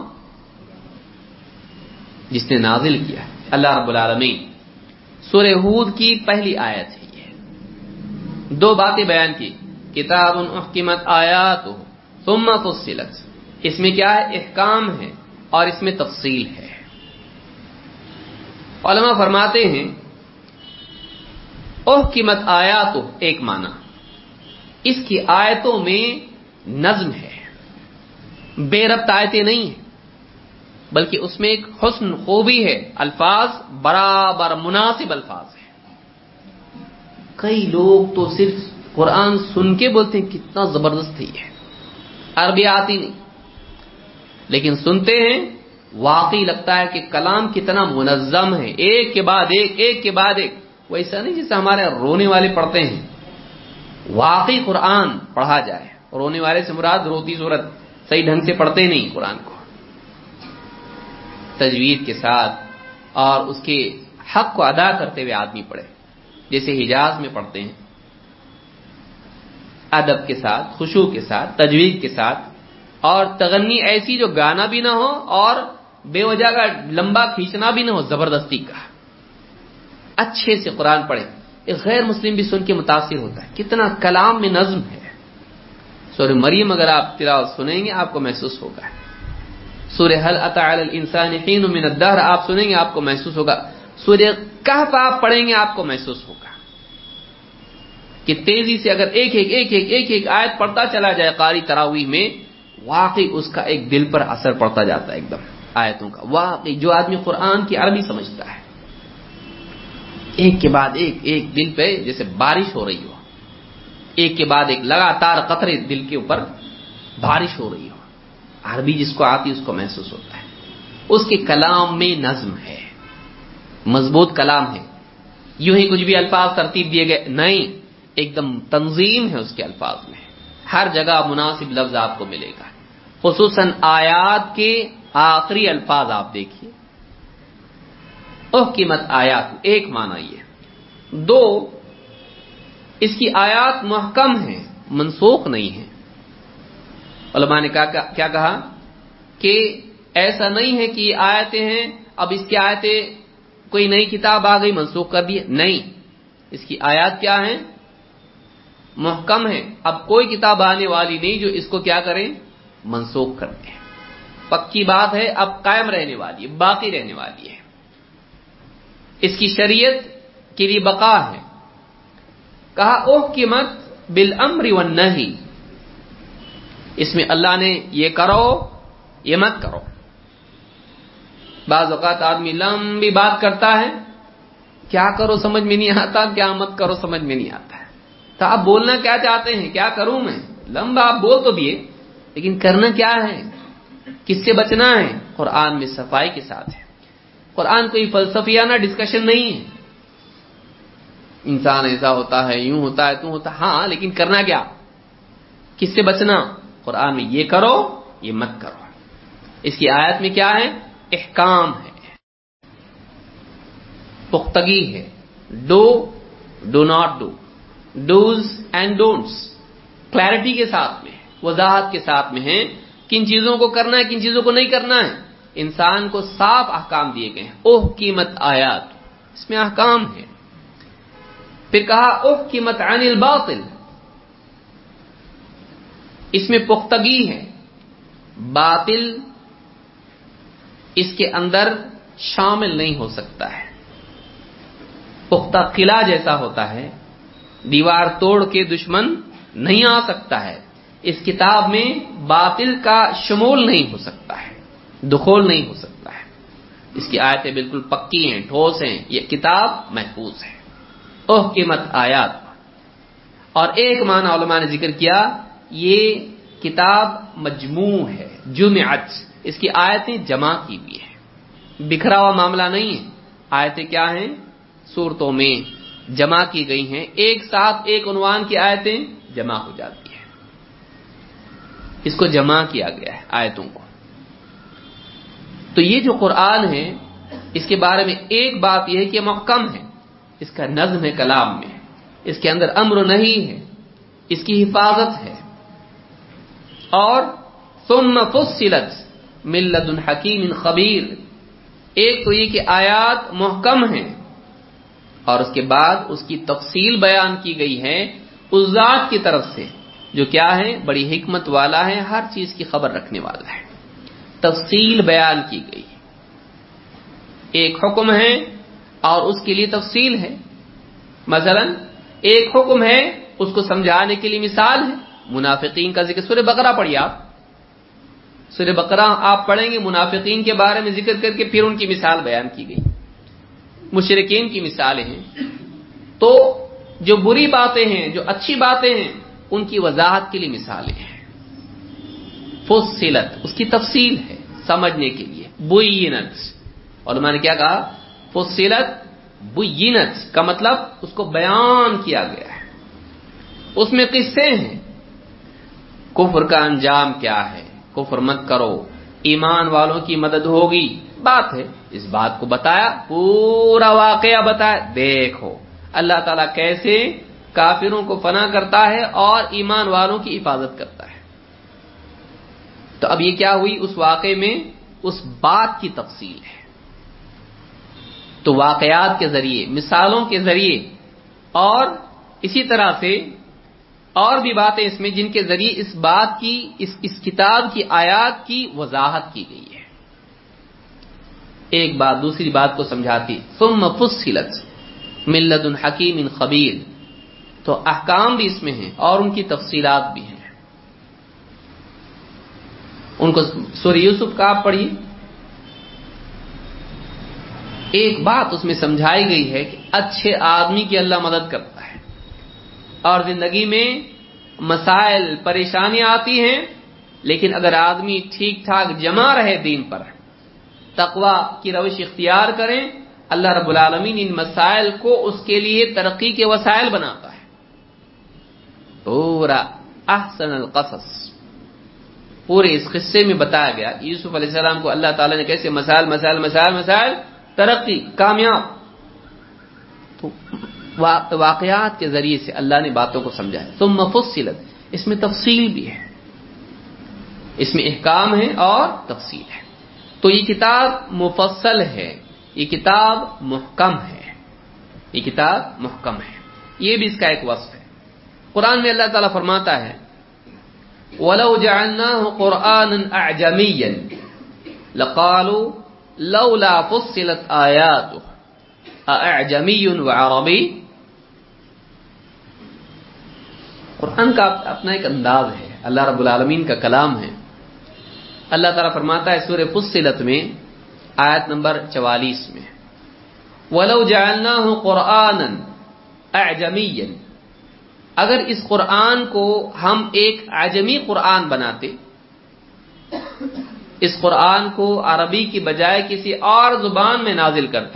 [SPEAKER 1] جس نے نازل کیا اللہ رب العالمین. سورہ ہود کی پہلی آیت ہے. یہ دو باتیں بیان کی، کتاب احکمت آیات ثم فصلت. اس میں کیا ہے؟ احکام ہے اور اس میں تفصیل ہے. علماء فرماتے ہیں احکمت آیات ایک معنی، اس کی آیتوں میں نظم ہے، بے ربط آیتیں نہیں ہیں، بلکہ اس میں ایک حسن خوبی ہے. الفاظ برابر مناسب الفاظ ہیں. کئی لوگ تو صرف قرآن سن کے بولتے ہیں کتنا زبردست ہے، یہ عربی آتی نہیں، لیکن سنتے ہیں واقعی لگتا ہے کہ کلام کتنا منظم ہے، ایک کے بعد ایک، ایک کے بعد ایک. ویسا نہیں جیسے ہمارے رونے والے پڑھتے ہیں. واقعی قرآن پڑھا جائے، رونے والے سے مراد روتی صورت صحیح ڈھنگ سے پڑھتے نہیں قرآن کو، تجوید کے ساتھ اور اس کے حق کو ادا کرتے ہوئے آدمی پڑھے، جیسے حجاز میں پڑھتے ہیں، ادب کے ساتھ، خشوع کے ساتھ، تجوید کے ساتھ، اور تغنی ایسی جو گانا بھی نہ ہو اور بے وجہ کا لمبا کھینچنا بھی نہ ہو، زبردستی کا. اچھے سے قرآن پڑھے. ایک غیر مسلم بھی سن کے متاثر ہوتا ہے، کتنا کلام میں نظم ہے. سورہ مریم اگر آپ تلاوت سنیں گے آپ کو محسوس ہوگا. سورہ هل اتى على الانسان حين من الدهر آپ سنیں گے آپ کو محسوس ہوگا. سورہ کہف آپ پڑھیں گے آپ کو محسوس ہوگا کہ تیزی سے اگر ایک ایک آیت پڑھتا چلا جائے قاری تراویح میں، واقعی اس کا ایک دل پر اثر پڑتا جاتا ہے ایک دم آیتوں کا. واقعی جو آدمی قرآن کی عربی سمجھتا ہے، ایک کے بعد ایک دل پہ جیسے بارش ہو رہی ہو، ایک کے بعد ایک لگاتار قطرے دل کے اوپر بارش ہو رہی ہو. عربی جس کو آتی اس کو محسوس ہوتا ہے. اس کے کلام میں نظم ہے، مضبوط کلام ہے. یوں ہی کچھ بھی الفاظ ترتیب دیے گئے نہیں، ایک دم تنظیم ہے اس کے الفاظ میں. ہر جگہ مناسب لفظ آپ کو ملے گا. خصوصاً آیات کے آخری الفاظ آپ دیکھیے، احکمت آیات ایک معنی یہ. 2 اس کی آیات محکم ہیں، منسوخ نہیں ہیں. علماء نے کیا کہا کہ ایسا نہیں ہے کہ یہ آیتیں ہیں اب اس کی آیتیں کوئی نئی کتاب آ گئی منسوخ کر دی، نہیں. اس کی آیات کیا ہیں؟ محکم ہے. اب کوئی کتاب آنے والی نہیں جو اس کو کیا کریں؟ منسوخ کر دیں. پکی بات ہے، اب قائم رہنے والی ہے، باقی رہنے والی ہے. اس کی شریعت کے لیے بقا ہے. کہا احکمت بالامر والنہی، اس میں اللہ نے یہ کرو یہ مت کرو. بعض اوقات آدمی لمبی بات کرتا ہے، کیا کرو سمجھ میں نہیں آتا، کیا مت کرو سمجھ میں نہیں آتا ہے. تو آپ بولنا کیا چاہتے ہیں؟ کیا کروں میں؟ لمبا آپ بول تو دیے، لیکن کرنا کیا ہے؟ کس سے بچنا ہے؟ قرآن میں صفائی کے ساتھ ہے. قرآن کوئی فلسفیانہ ڈسکشن نہیں ہے. انسان ایسا ہوتا ہے، یوں ہوتا ہے، تو ہوتا ہے، ہاں، لیکن کرنا کیا؟ کس سے بچنا؟ قرآن میں یہ کرو یہ مت کرو. اس کی آیت میں کیا ہے؟ احکام ہے، پختگی ہے. Do not do, dos and don'ts clarity کے ساتھ میں، وضاحت کے ساتھ میں ہیں. کن چیزوں کو کرنا ہے، کن چیزوں کو نہیں کرنا ہے. انسان کو صاف احکام دیے گئے ہیں. احکمت آیات، اس میں احکام ہے. پھر کہا احکمت عن الباطل، اس میں پختگی ہے. باطل اس کے اندر شامل نہیں ہو سکتا ہے. پختہ قلعہ جیسا ہوتا ہے، دیوار توڑ کے دشمن نہیں آ سکتا ہے. اس کتاب میں باطل کا شمول نہیں ہو سکتا ہے، دخول نہیں ہو سکتا ہے۔ اس کی آیتیں بالکل پکی ہیں، ٹھوس ہیں، یہ کتاب محفوظ ہے۔ احکمت آیات، اور ایک معنی علماء نے ذکر کیا، یہ کتاب مجموع ہے، جمعت، اس کی آیتیں جمع کی ہوئی ہیں، بکھرا ہوا معاملہ نہیں ہے۔ آیتیں کیا ہیں؟ سورتوں میں جمع کی گئی ہیں، ایک ساتھ ایک عنوان کی آیتیں جمع ہو جاتی ہیں، اس کو جمع کیا گیا ہے آیتوں کو۔ تو یہ جو قرآن ہے، اس کے بارے میں ایک بات یہ ہے کہ محکم ہے، اس کا نظم ہے کلام میں، اس کے اندر امر نہیں ہے، اس کی حفاظت ہے۔ اور ثم فصلت من لدن حکیم خبیر، ایک تو یہ کہ آیات محکم ہیں، اور اس کے بعد اس کی تفصیل بیان کی گئی ہے اس ذات کی طرف سے جو کیا ہے؟ بڑی حکمت والا ہے، ہر چیز کی خبر رکھنے والا ہے۔ تفصیل بیان کی گئی، ایک حکم ہے اور اس کے لیے تفصیل ہے۔ مثلا ایک حکم ہے، اس کو سمجھانے کے لیے مثال ہے۔ منافقین کا ذکر سورہ بقرہ پڑھیے، آپ سورہ بقرہ آپ پڑھیں گے، منافقین کے بارے میں ذکر کر کے پھر ان کی مثال بیان کی گئی، مشرکین کی مثالیں ہیں۔ تو جو بری باتیں ہیں، جو اچھی باتیں ہیں، ان کی وضاحت کے لیے مثالیں ہیں۔ فصلت، اس کی تفصیل ہے سمجھنے کے لیے۔ بینت، علماء نے کیا کہا؟ فصلت بینت کا مطلب اس کو بیان کیا گیا ہے، اس میں قصے ہیں، کفر کا انجام کیا ہے، کفر مت کرو، ایمان والوں کی مدد ہوگی، بات ہے، اس بات کو بتایا، پورا واقعہ بتایا، دیکھو اللہ تعالیٰ کیسے کافروں کو فنا کرتا ہے اور ایمان والوں کی حفاظت کرتا ہے۔ تو اب یہ کیا ہوئی؟ اس واقعے میں اس بات کی تفصیل ہے۔ تو واقعات کے ذریعے، مثالوں کے ذریعے، اور اسی طرح سے اور بھی باتیں اس میں جن کے ذریعے اس بات کی، اس کتاب کی آیات کی وضاحت کی گئی ہے۔ ایک بات دوسری بات کو سمجھاتی۔ ثم فصلت من لدن حکیم خبیر، تو احکام بھی اس میں ہیں اور ان کی تفصیلات بھی ہیں۔ ان کو سورہ یوسف کا آپ پڑھیے، ایک بات اس میں سمجھائی گئی ہے کہ اچھے آدمی کی اللہ مدد کرتا ہے، اور زندگی میں مسائل پریشانیاں آتی ہیں، لیکن اگر آدمی ٹھیک ٹھاک جمع رہے دین پر، تقوی کی روش اختیار کریں، اللہ رب العالمین ان مسائل کو اس کے لیے ترقی کے وسائل بناتا ہے۔ پورا احسن القصص، پورے اس قصے میں بتایا گیا کہ یوسف علیہ السلام کو اللہ تعالیٰ نے کیسے مسائل ترقی، کامیاب۔ تو واقعات کے ذریعے سے اللہ نے باتوں کو سمجھایا۔ ثم فصلت، اس میں تفصیل بھی ہے، اس میں احکام ہے اور تفصیل ہے۔ تو یہ کتاب مفصل ہے، یہ کتاب محکم ہے، یہ کتاب محکم ہے، یہ بھی اس کا ایک وصف ہے۔ قرآن میں اللہ تعالیٰ فرماتا ہے وَلَوْ جَعَلْنَاهُ قُرْآنًا أَعْجَمِيًّا لَقَالُوا لَوْلَا فُصِّلَتْ آيَاتُهُ أَأَعْجَمِيٌّ وَعَرَبِيٌّ۔ قرآن کا اپنا ایک انداز ہے، اللہ رب العالمین کا کلام ہے۔ اللہ تعالیٰ فرماتا ہے سورہ فصلت میں آیت نمبر 44 میں وَلَوْ جَعَلْنَاهُ قُرْآنًا أَعْجَمِيًّا، اگر اس قرآن کو ہم ایک عجمی قرآن بناتے، اس قرآن کو عربی کی بجائے کسی اور زبان میں نازل کرتے،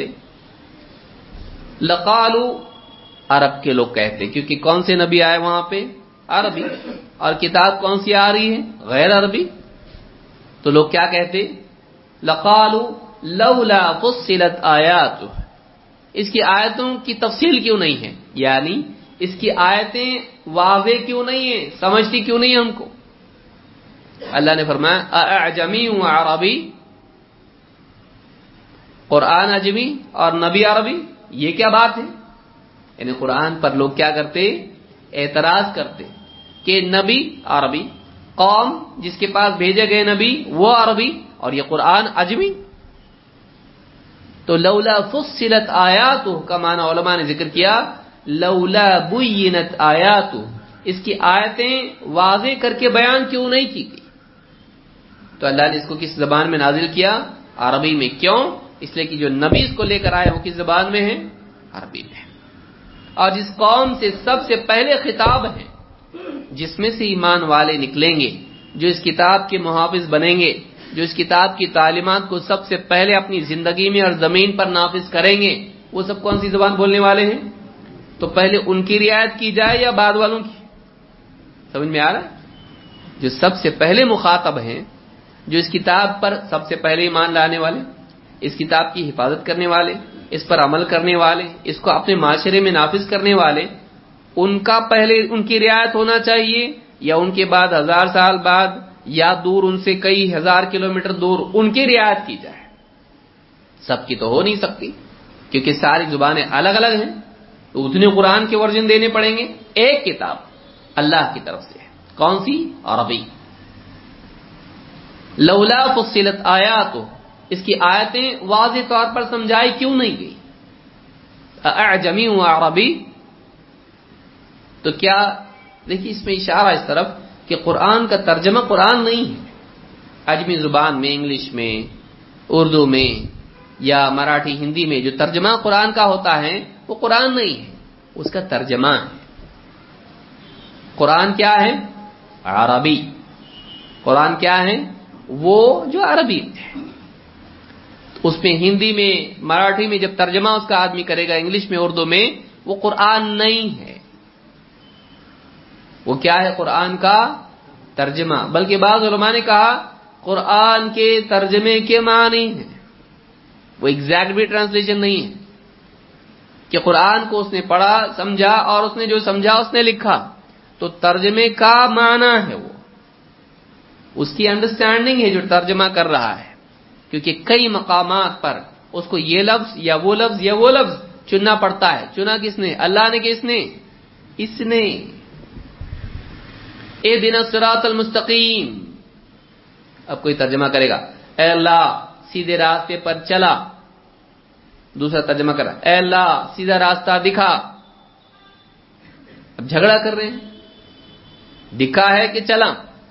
[SPEAKER 1] لقالوا، عرب کے لوگ کہتے، کیونکہ کون سے نبی آئے وہاں پہ؟ عربی، اور کتاب کون سی آ رہی ہے؟ غیر عربی۔ تو لوگ کیا کہتے؟ لقالوا لولا فصلت آیاتہ، اس کی آیتوں کی تفصیل کیوں نہیں ہے، یعنی اس کی آیتیں واضح کیوں نہیں ہیں، سمجھتی کیوں نہیں ہم کو؟ اللہ نے فرمایا اعجمی و عربی، قرآن عجمی اور نبی عربی، یہ کیا بات ہے؟ یعنی قرآن پر لوگ کیا کرتے؟ اعتراض کرتے کہ نبی عربی، قوم جس کے پاس بھیجے گئے نبی وہ عربی، اور یہ قرآن عجمی۔ تو لولا فصلت آیاتہ کا معنی علماء نے ذکر کیا لولا بینت آیاتہ، اس کی آیتیں واضح کر کے بیان کیوں نہیں کی گئی؟ تو اللہ نے اس کو کس زبان میں نازل کیا؟ عربی میں۔ کیوں؟ اس لیے کہ جو نبی اس کو لے کر آئے وہ کس زبان میں ہے؟ عربی میں۔ اور جس قوم سے سب سے پہلے خطاب ہے، جس میں سے ایمان والے نکلیں گے، جو اس کتاب کے محافظ بنیں گے، جو اس کتاب کی تعلیمات کو سب سے پہلے اپنی زندگی میں اور زمین پر نافذ کریں گے، وہ سب کون سی زبان بولنے والے ہیں؟ تو پہلے ان کی رعایت کی جائے یا بعد والوں کی؟ سمجھ میں آ رہا ہے؟ جو سب سے پہلے مخاطب ہیں، جو اس کتاب پر سب سے پہلے ایمان لانے والے، اس کتاب کی حفاظت کرنے والے، اس پر عمل کرنے والے، اس کو اپنے معاشرے میں نافذ کرنے والے، ان کا پہلے ان کی رعایت ہونا چاہیے یا ان کے بعد 1000 سال بعد یا دور ان سے کئی ہزار کلومیٹر دور ان کی رعایت کی جائے؟ سب کی تو ہو نہیں سکتی، کیونکہ ساری زبانیں الگ الگ ہیں، تو اتنے قرآن کے ورژن دینے پڑیں گے۔ ایک کتاب اللہ کی طرف سے ہے، کون سی؟ عربی۔ لولا فصلت آیات، اس کی آیتیں واضح طور پر سمجھائی کیوں نہیں گئی؟ اعجمی و عربی، تو کیا دیکھیے اس میں اشارہ اس طرف کہ قرآن کا ترجمہ قرآن نہیں ہے۔ عجمی زبان میں، انگلش میں، اردو میں یا مراٹھی ہندی میں جو ترجمہ قرآن کا ہوتا ہے وہ قرآن نہیں ہے، اس کا ترجمہ ہے۔ قرآن کیا ہے؟ عربی۔ قرآن کیا ہے؟ وہ جو عربی ہے۔ اس میں ہندی میں، مراٹھی میں جب ترجمہ اس کا آدمی کرے گا، انگلش میں، اردو میں، وہ قرآن نہیں ہے۔ وہ کیا ہے؟ قرآن کا ترجمہ۔ بلکہ بعض علماء نے کہا قرآن کے ترجمے کے معنی ہیں، وہ ایگزیکٹ بھی ٹرانسلیشن نہیں ہے کہ قرآن کو اس نے پڑھا، سمجھا، اور اس نے جو سمجھا اس نے لکھا، تو ترجمے کا معنی ہے، وہ اس کی انڈرسٹینڈنگ ہے جو ترجمہ کر رہا ہے، کیونکہ کئی مقامات پر اس کو یہ لفظ یا وہ لفظ یا وہ لفظ چننا پڑتا ہے۔ چنا کس نے؟ اللہ نے۔ کس نے؟ اس نے۔ اہدنا الصراط المستقیم، اب کوئی ترجمہ کرے گا اے اللہ سیدھے راستے پر چلا، دوسرا ترجمہ کر رہا اے اللہ سیدھا راستہ دکھا۔ اب جھگڑا کر رہے ہیں، دکھا ہے کہ چلا؟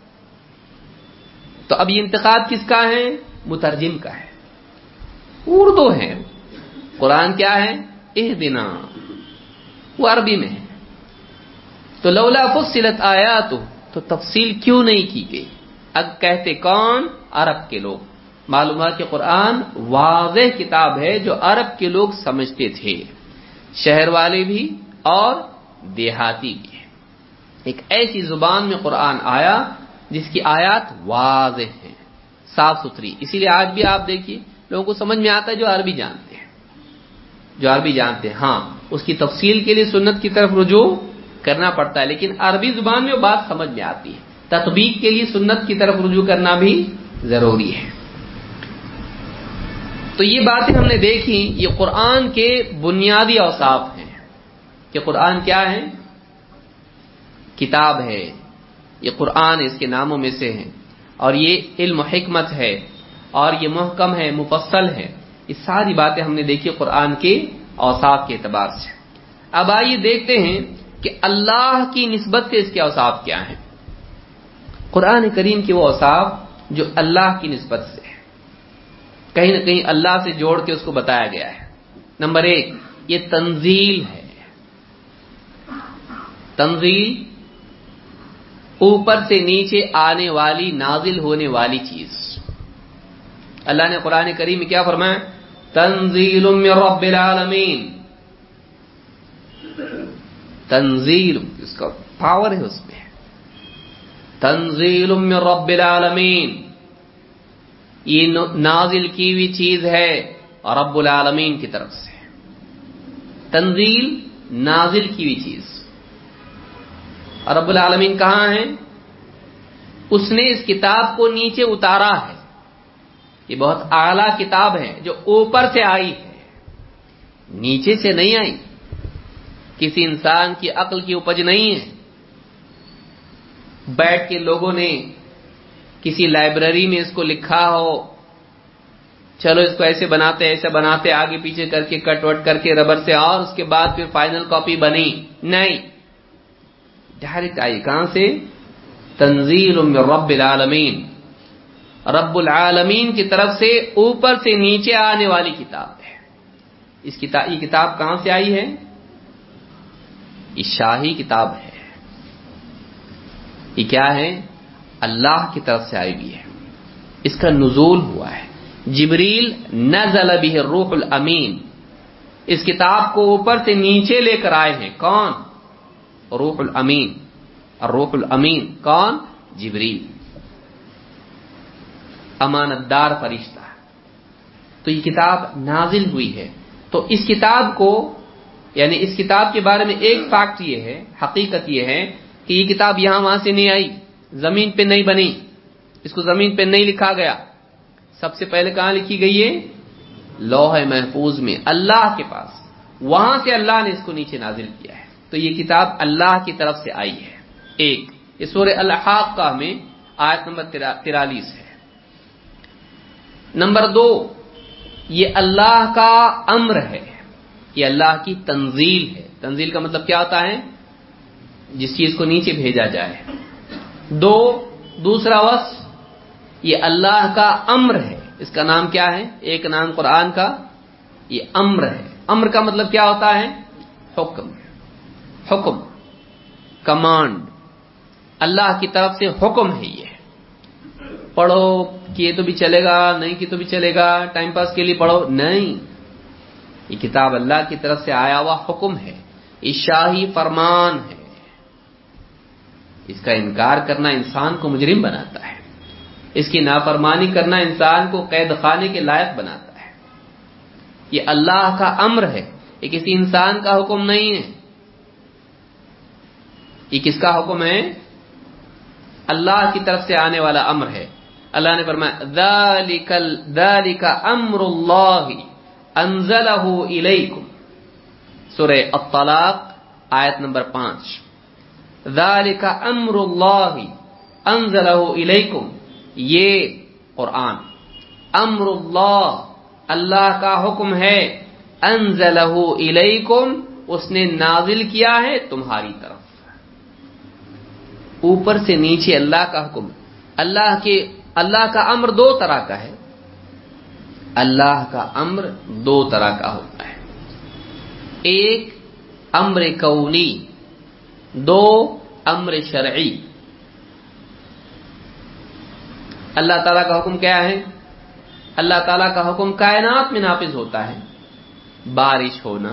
[SPEAKER 1] تو اب یہ انتقاد کس کا ہے؟ مترجم کا ہے۔ اردو ہے، قرآن کیا ہے؟ اہدنا، وہ عربی میں ہے۔ تو لولا فصلت آیات، تو تفصیل کیوں نہیں کی گئی؟ اب کہتے کون؟ عرب کے لوگ۔ معلوم ہے کہ قرآن واضح کتاب ہے جو عرب کے لوگ سمجھتے تھے، شہر والے بھی اور دیہاتی بھی۔ ایک ایسی زبان میں قرآن آیا جس کی آیات واضح ہیں، صاف ستھری۔ اسی لیے آج بھی آپ دیکھیے لوگوں کو سمجھ میں آتا ہے جو عربی جانتے ہیں، جو عربی جانتے ہیں۔ ہاں اس کی تفصیل کے لیے سنت کی طرف رجوع کرنا پڑتا ہے، لیکن عربی زبان میں وہ بات سمجھ میں آتی ہے۔ تطبیق کے لیے سنت کی طرف رجوع کرنا بھی ضروری ہے۔ تو یہ باتیں ہم نے دیکھی، یہ قرآن کے بنیادی اوصاف ہیں کہ قرآن کیا ہے؟ کتاب ہے، یہ قرآن اس کے ناموں میں سے ہے، اور یہ علم و حکمت ہے، اور یہ محکم ہے، مفصل ہے۔ یہ ساری باتیں ہم نے دیکھی قرآن کے اوصاف کے اعتبار سے۔ اب آئیے دیکھتے ہیں کہ اللہ کی نسبت سے اس کے اوصاف کیا ہیں۔ قرآن کریم کے وہ اوصاف جو اللہ کی نسبت سے ہے، کہیں نہ کہیں اللہ سے جوڑ کے اس کو بتایا گیا ہے۔ نمبر 1، یہ تنزیل ہے۔ تنزیل اوپر سے نیچے آنے والی، نازل ہونے والی چیز۔ اللہ نے قرآن کریم میں کیا فرمایا؟ تنزیل من رب العالمین۔ تنزیل، اس کا پاور ہے اس میں، تنزیل من رب العالمین، یہ نازل کی ہوئی چیز ہے رب العالمین کی طرف سے۔ تنزیل، نازل کی ہوئی چیز۔ اور رب العالمین کہاں ہے؟ اس نے اس کتاب کو نیچے اتارا ہے۔ یہ بہت اعلیٰ کتاب ہے جو اوپر سے آئی ہے، نیچے سے نہیں آئی، کسی انسان کی عقل کی اپج نہیں ہے۔ بیٹھ کے لوگوں نے کسی لائبریری میں اس کو لکھا ہو، چلو اس کو ایسے بناتے آگے پیچھے کر کے، کٹ وٹ کر کے ربر سے، اور اس کے بعد پھر فائنل کاپی بنی، نہیں۔ ڈائریکٹ آئی کہاں سے؟ تنزیل من رب العالمین، رب العالمین کی طرف سے اوپر سے نیچے آنے والی کتاب ہے۔ یہ کتاب کہاں سے آئی ہے؟ یہ شاہی کتاب ہے۔ یہ کیا ہے؟ اللہ کی طرف سے آئی ہوئی ہے، اس کا نزول ہوا ہے۔ جبریل نزل به الروح الامین، اس کتاب کو اوپر سے نیچے لے کر آئے ہیں۔ کون؟ روح الامین۔ الروح الامین کون؟ جبریل، امانت دار فرشتہ۔ تو یہ کتاب نازل ہوئی ہے۔ تو اس کتاب کو، یعنی اس کتاب کے بارے میں ایک فیکٹ یہ ہے، حقیقت یہ ہے کہ یہ کتاب یہاں وہاں سے نہیں آئی، زمین پہ نہیں بنی، اس کو زمین پہ نہیں لکھا گیا۔ سب سے پہلے کہاں لکھی گئی ہے؟ لوح محفوظ میں، اللہ کے پاس، وہاں سے اللہ نے اس کو نیچے نازل کیا ہے۔ تو یہ کتاب اللہ کی طرف سے آئی ہے۔ ایک یہ سورہ الحاقہ میں آیت نمبر 43 ہے۔ نمبر 2، یہ اللہ کا امر ہے، یہ اللہ کی تنزیل ہے۔ تنزیل کا مطلب کیا ہوتا ہے؟ جس چیز کو نیچے بھیجا جائے۔ دوسرا وصف، یہ اللہ کا امر ہے۔ اس کا نام کیا ہے؟ ایک نام قرآن کا یہ امر ہے۔ امر کا مطلب کیا ہوتا ہے؟ حکم، حکم، کمانڈ۔ اللہ کی طرف سے حکم ہے یہ۔ پڑھو کیے تو بھی چلے گا، نہیں کیے تو بھی چلے گا، ٹائم پاس کے لیے پڑھو نہیں، یہ کتاب اللہ کی طرف سے آیا ہوا حکم ہے، یہ شاہی فرمان ہے۔ اس کا انکار کرنا انسان کو مجرم بناتا ہے، اس کی نافرمانی کرنا انسان کو قید خانے کے لائق بناتا ہے۔ یہ اللہ کا امر ہے، یہ کسی انسان کا حکم نہیں ہے۔ یہ کس کا حکم ہے؟ اللہ کی طرف سے آنے والا امر ہے۔ اللہ نے فرمایا ذالک امر اللہ انزلہ الیکم، سورہ الطلاق آیت نمبر 5۔ ذالک امر اللہ انزلہ الیکم، یہ قرآن امر اللہ، اللہ کا حکم ہے، انزلہ الیکم، اس نے نازل کیا ہے تمہاری طرف۔ اوپر سے نیچے اللہ کا حکم۔ اللہ کا امر دو طرح کا ہے، اللہ کا امر دو طرح کا ہوتا ہے۔ ایک امر کونی، دو امر شرعی۔ اللہ تعالیٰ کا حکم کیا ہے؟ اللہ تعالیٰ کا حکم کائنات میں نافذ ہوتا ہے، بارش ہونا،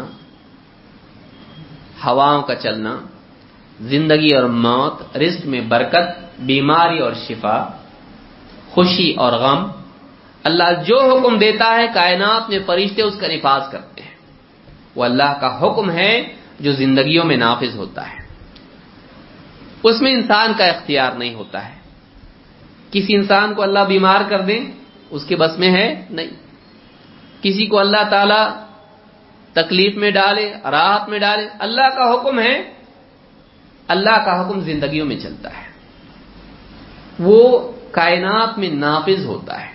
[SPEAKER 1] ہواؤں کا چلنا، زندگی اور موت، رزق میں برکت، بیماری اور شفا، خوشی اور غم۔ اللہ جو حکم دیتا ہے کائنات میں فرشتے اس کا نفاذ کرتے ہیں، وہ اللہ کا حکم ہے جو زندگیوں میں نافذ ہوتا ہے۔ اس میں انسان کا اختیار نہیں ہوتا ہے۔ کسی انسان کو اللہ بیمار کر دے، اس کے بس میں ہے نہیں۔ کسی کو اللہ تعالی تکلیف میں ڈالے، راحت میں ڈالے، اللہ کا حکم ہے۔ اللہ کا حکم زندگیوں میں چلتا ہے، وہ کائنات میں نافذ ہوتا ہے۔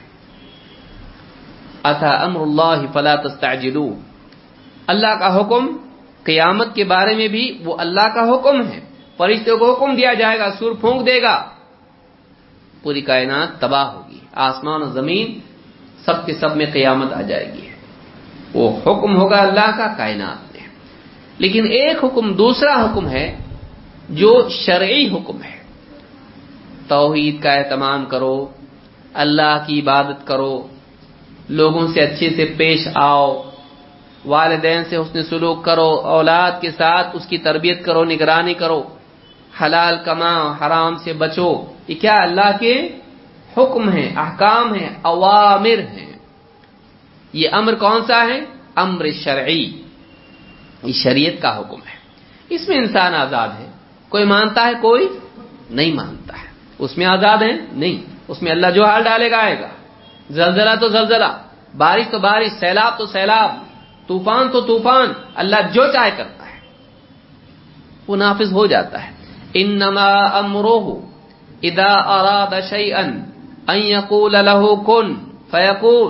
[SPEAKER 1] اتی امر اللہ فلا تستعجلوا، اللہ کا حکم قیامت کے بارے میں بھی وہ اللہ کا حکم ہے۔ فرشتوں کو حکم دیا جائے گا، سور پھونک دے گا، پوری کائنات تباہ ہوگی، آسمان و زمین سب کے سب میں قیامت آ جائے گی۔ وہ حکم ہوگا اللہ کا کائنات میں۔ لیکن ایک حکم، دوسرا حکم ہے جو شرعی حکم ہے۔ توحید کا اہتمام کرو، اللہ کی عبادت کرو، لوگوں سے اچھے سے پیش آؤ، والدین سے حسن سلوک کرو، اولاد کے ساتھ اس کی تربیت کرو، نگرانی کرو، حلال کماؤ، حرام سے بچو۔ یہ کیا اللہ کے حکم ہیں، احکام ہیں، اوامر ہیں۔ یہ امر کون سا ہے؟ امر شرعی، یہ شریعت کا حکم ہے۔ اس میں انسان آزاد ہے، کوئی مانتا ہے کوئی نہیں مانتا ہے، اس میں آزاد ہے نہیں، اس میں اللہ جو حال ڈالے گا آئے گا۔ زلزلہ تو زلزلہ، بارش تو بارش، سیلاب تو سیلاب، طوفان تو طوفان، اللہ جو چاہے کرتا ہے، وہ نافذ ہو جاتا ہے۔ انما امرہ اذا اراد شیئا ان یقول له کن فیکون۔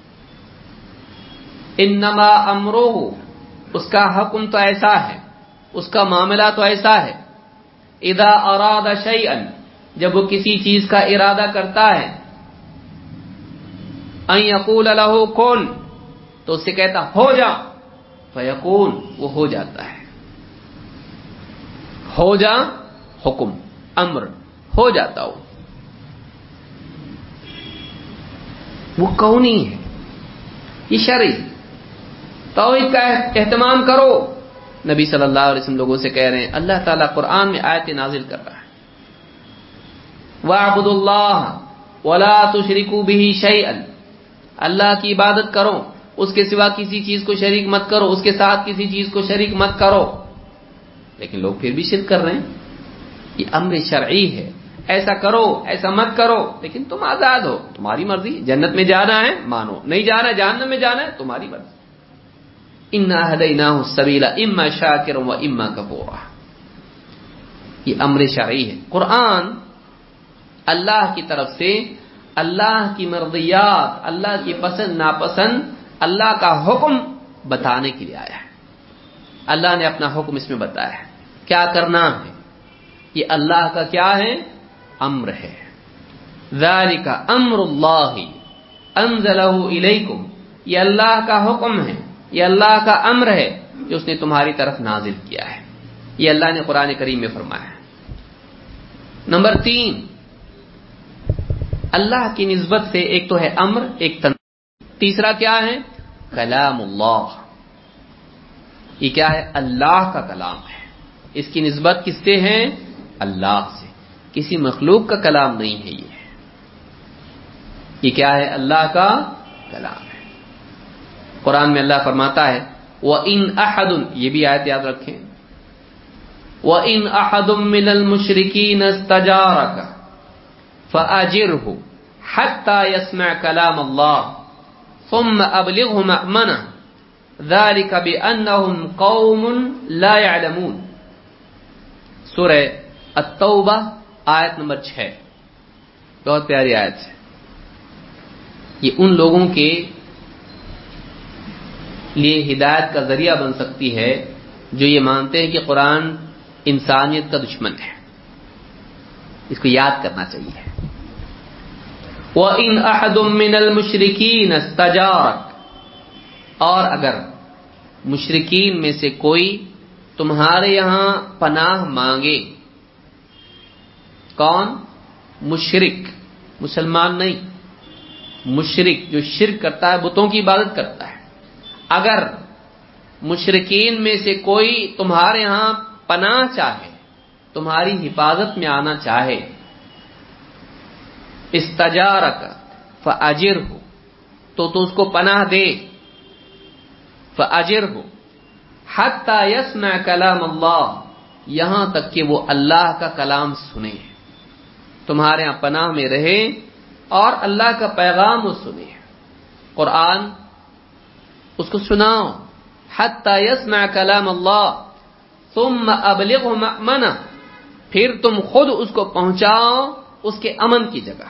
[SPEAKER 1] انما امرہ، اس کا حکم تو ایسا ہے، اس کا معاملہ تو ایسا ہے، اذا اراد شیئا، جب وہ کسی چیز کا ارادہ کرتا ہے، ان یقول له کن، تو اس سے کہتا ہو جا، فیکون، وہ ہو جاتا ہے۔ ہو جا حکم، امر، ہو جاتا وہ کونی ہے، یہ شرعی۔ توحید کا اہتمام کرو، نبی صلی اللہ علیہ وسلم لوگوں سے کہہ رہے ہیں، اللہ تعالیٰ قرآن میں آیت نازل کر رہا ہے، وَاعْبُدُوا اللَّهَ وَلَا تُشْرِكُوا بِهِ شَيْئًا، اللہ کی عبادت کرو، اس کے سوا کسی چیز کو شریک مت کرو، اس کے ساتھ کسی چیز کو شریک مت کرو۔ لیکن لوگ پھر بھی شرک کر رہے ہیں۔ یہ امر شرعی ہے، ایسا کرو ایسا مت کرو، لیکن تم آزاد ہو، تمہاری مرضی، جنت میں جانا ہے مانو، نہیں جانا ہے جہنم میں جانا ہے تمہاری مرضی۔ اِنَّا هَدَيْنَاهُ السَّبِيلَ إِمَّا شَاكِرًا وَإِمَّا كَفُورًا، یہ امر شرعی ہے۔ قرآن اللہ کی طرف سے اللہ کی مرضیات، اللہ کی پسند ناپسند، اللہ کا حکم بتانے کے لیے آیا ہے۔ اللہ نے اپنا حکم اس میں بتایا ہے، کیا کرنا ہے، یہ اللہ کا کیا ہے، امر ہے۔ ذَلِكَ أَمْرُ اللَّهِ أَنزَلَهُ إِلَيْكُمْ، یہ اللہ کا حکم ہے، یہ اللہ کا امر ہے جو اس نے تمہاری طرف نازل کیا ہے۔ یہ اللہ نے قرآن کریم میں فرمایا ہے۔ نمبر 3، اللہ کی نسبت سے ایک تو ہے امر، ایک تنزیل، تیسرا کیا ہے، کلام اللہ، یہ کیا ہے، اللہ کا کلام ہے، اس کی نسبت کس سے ہے، اللہ سے، کسی مخلوق کا کلام نہیں ہے، یہ کیا ہے، اللہ کا کلام ہے۔ قرآن میں اللہ فرماتا ہے وَإِنْ أَحَدٌ، یہ بھی آیت یاد رکھیں، وَإِنْ أَحَدٌ مِّنَ الْمُشْرِكِينَ اسْتَجَارَكَ فَأَجِرْهُ حَتَّى يَسْمَعَ كَلَامَ اللَّهِ ثُمَّ أَبْلِغْهُ مَأْمَنَهُ ذَلِكَ بِأَنَّهُمْ قَوْمٌ لَا يَعْلَمُونَ، سورہ التوبہ آیت نمبر 6، بہت پیاری آیت ہے۔ یہ ان لوگوں کے لیے ہدایت کا ذریعہ بن سکتی ہے جو یہ مانتے ہیں کہ قرآن انسانیت کا دشمن ہے، اس کو یاد کرنا چاہیے۔ وَإِنْ أَحَدٌ مِّنَ الْمُشْرِكِينَ اسْتَجَارَكَ، اور اگر مشرکین میں سے کوئی تمہارے یہاں پناہ مانگے، کون، مشرک، مسلمان نہیں، مشرک جو شرک کرتا ہے، بتوں کی عبادت کرتا ہے، اگر مشرکین میں سے کوئی تمہارے ہاں پناہ چاہے، تمہاری حفاظت میں آنا چاہے، استجارک فاجرہ، تو اس کو پناہ دے، فاجرہ حتی یسمع کلام اللہ، یہاں تک کہ وہ اللہ کا کلام سنے، تمہارے ہاں پناہ میں رہے اور اللہ کا پیغام وہ سنے، قرآن اس کو سناؤ، حتی یسمع کلام اللہ ثم ابلغه مأمنہ، پھر تم خود اس کو پہنچاؤ اس کے امن کی جگہ،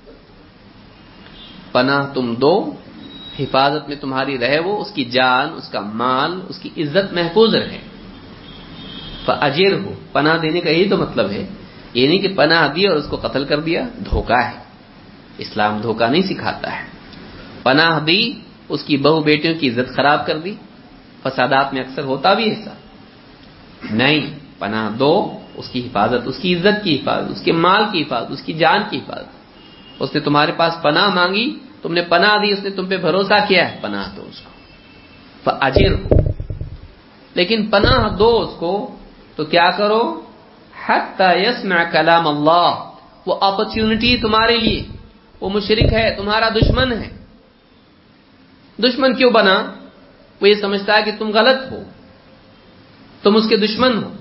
[SPEAKER 1] پناہ تم دو، حفاظت میں تمہاری رہے وہ، اس کی جان، اس کا مال، اس کی عزت محفوظ رہے۔ فاجرہ، پناہ دینے کا یہی تو مطلب ہے، یہ نہیں کہ پناہ دی اور اس کو قتل کر دیا، دھوکہ ہے، اسلام دھوکہ نہیں سکھاتا ہے۔ پناہ دی، اس کی بہو بیٹیوں کی عزت خراب کر دی، فسادات میں اکثر ہوتا بھی ایسا نہیں، پناہ دو، اس کی حفاظت، اس کی عزت کی حفاظت، اس کے مال کی حفاظت، اس کی جان کی حفاظت۔ اس نے تمہارے پاس پناہ مانگی، تم نے پناہ دی، اس نے تم پہ بھروسہ کیا ہے، پناہ دو اس کو، فاجر ہو، لیکن پناہ دو اس کو تو کیا کرو، حتی یسمع کلام اللہ، وہ اپرچونٹی تمہارے لیے، وہ مشرک ہے، تمہارا دشمن ہے، دشمن کیوں بنا، وہ یہ سمجھتا ہے کہ تم غلط ہو، تم اس کے دشمن ہو،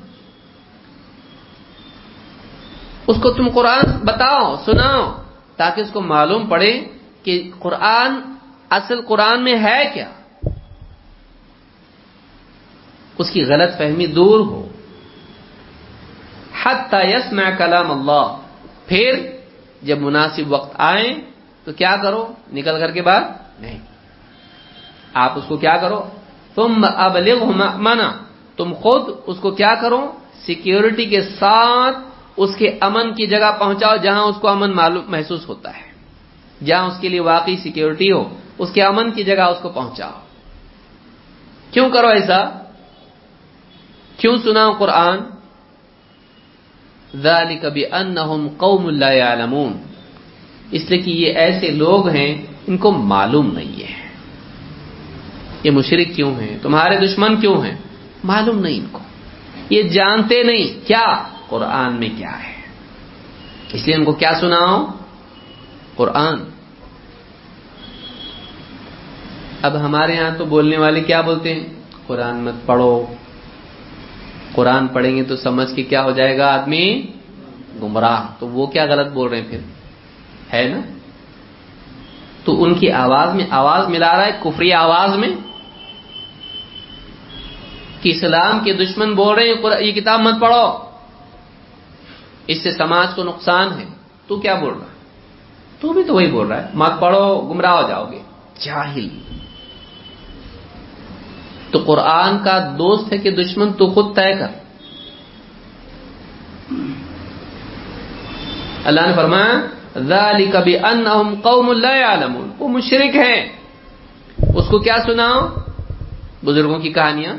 [SPEAKER 1] اس کو تم قرآن بتاؤ، سناؤ، تاکہ اس کو معلوم پڑے کہ قرآن، اصل قرآن میں ہے کیا، اس کی غلط فہمی دور ہو۔ حتی یسمع کلام اللہ، پھر جب مناسب وقت آئے تو کیا کرو، نکل کر کے بعد نہیں، آپ اس کو کیا کرو، ثم ابلغه مأمنہ، تم خود اس کو کیا کرو، سیکیورٹی کے ساتھ اس کے امن کی جگہ پہنچاؤ جہاں اس کو امن محسوس ہوتا ہے، جہاں اس کے لیے واقعی سیکیورٹی ہو، اس کے امن کی جگہ اس کو پہنچاؤ۔ کیوں کرو ایسا؟ کیوں سناؤ قرآن؟ ذالک بأنہم قوم لا یعلمون، اس لیے کہ یہ ایسے لوگ ہیں ان کو معلوم نہیں ہے۔ یہ مشرک کیوں ہیں، تمہارے دشمن کیوں ہیں؟ معلوم نہیں ان کو، یہ جانتے نہیں کیا قرآن میں کیا ہے، اس لیے ان کو کیا سناؤ؟ قرآن۔ اب ہمارے ہاں تو بولنے والے کیا بولتے ہیں؟ قرآن مت پڑھو، قرآن پڑھیں گے تو سمجھ کے کیا ہو جائے گا آدمی؟ گمراہ۔ تو وہ کیا غلط بول رہے ہیں پھر؟ ہے نا؟ تو ان کی آواز میں آواز ملا رہا ہے، کفری آواز میں، کہ اسلام کے دشمن بول رہے ہیں یہ کتاب مت پڑھو، اس سے سماج کو نقصان ہے۔ تو کیا بول رہا ہے؟ تو بھی تو وہی بول رہا ہے، مت پڑھو گمراہ ہو جاؤ گے، جاہل۔ تو قرآن کا دوست ہے کہ دشمن تو خود طے کر۔ اللہ نے فرمایا ذالک بأنہم قوم لا یعلمون، وہ مشرک ہے، اس کو کیا سناؤ؟ بزرگوں کی کہانیاں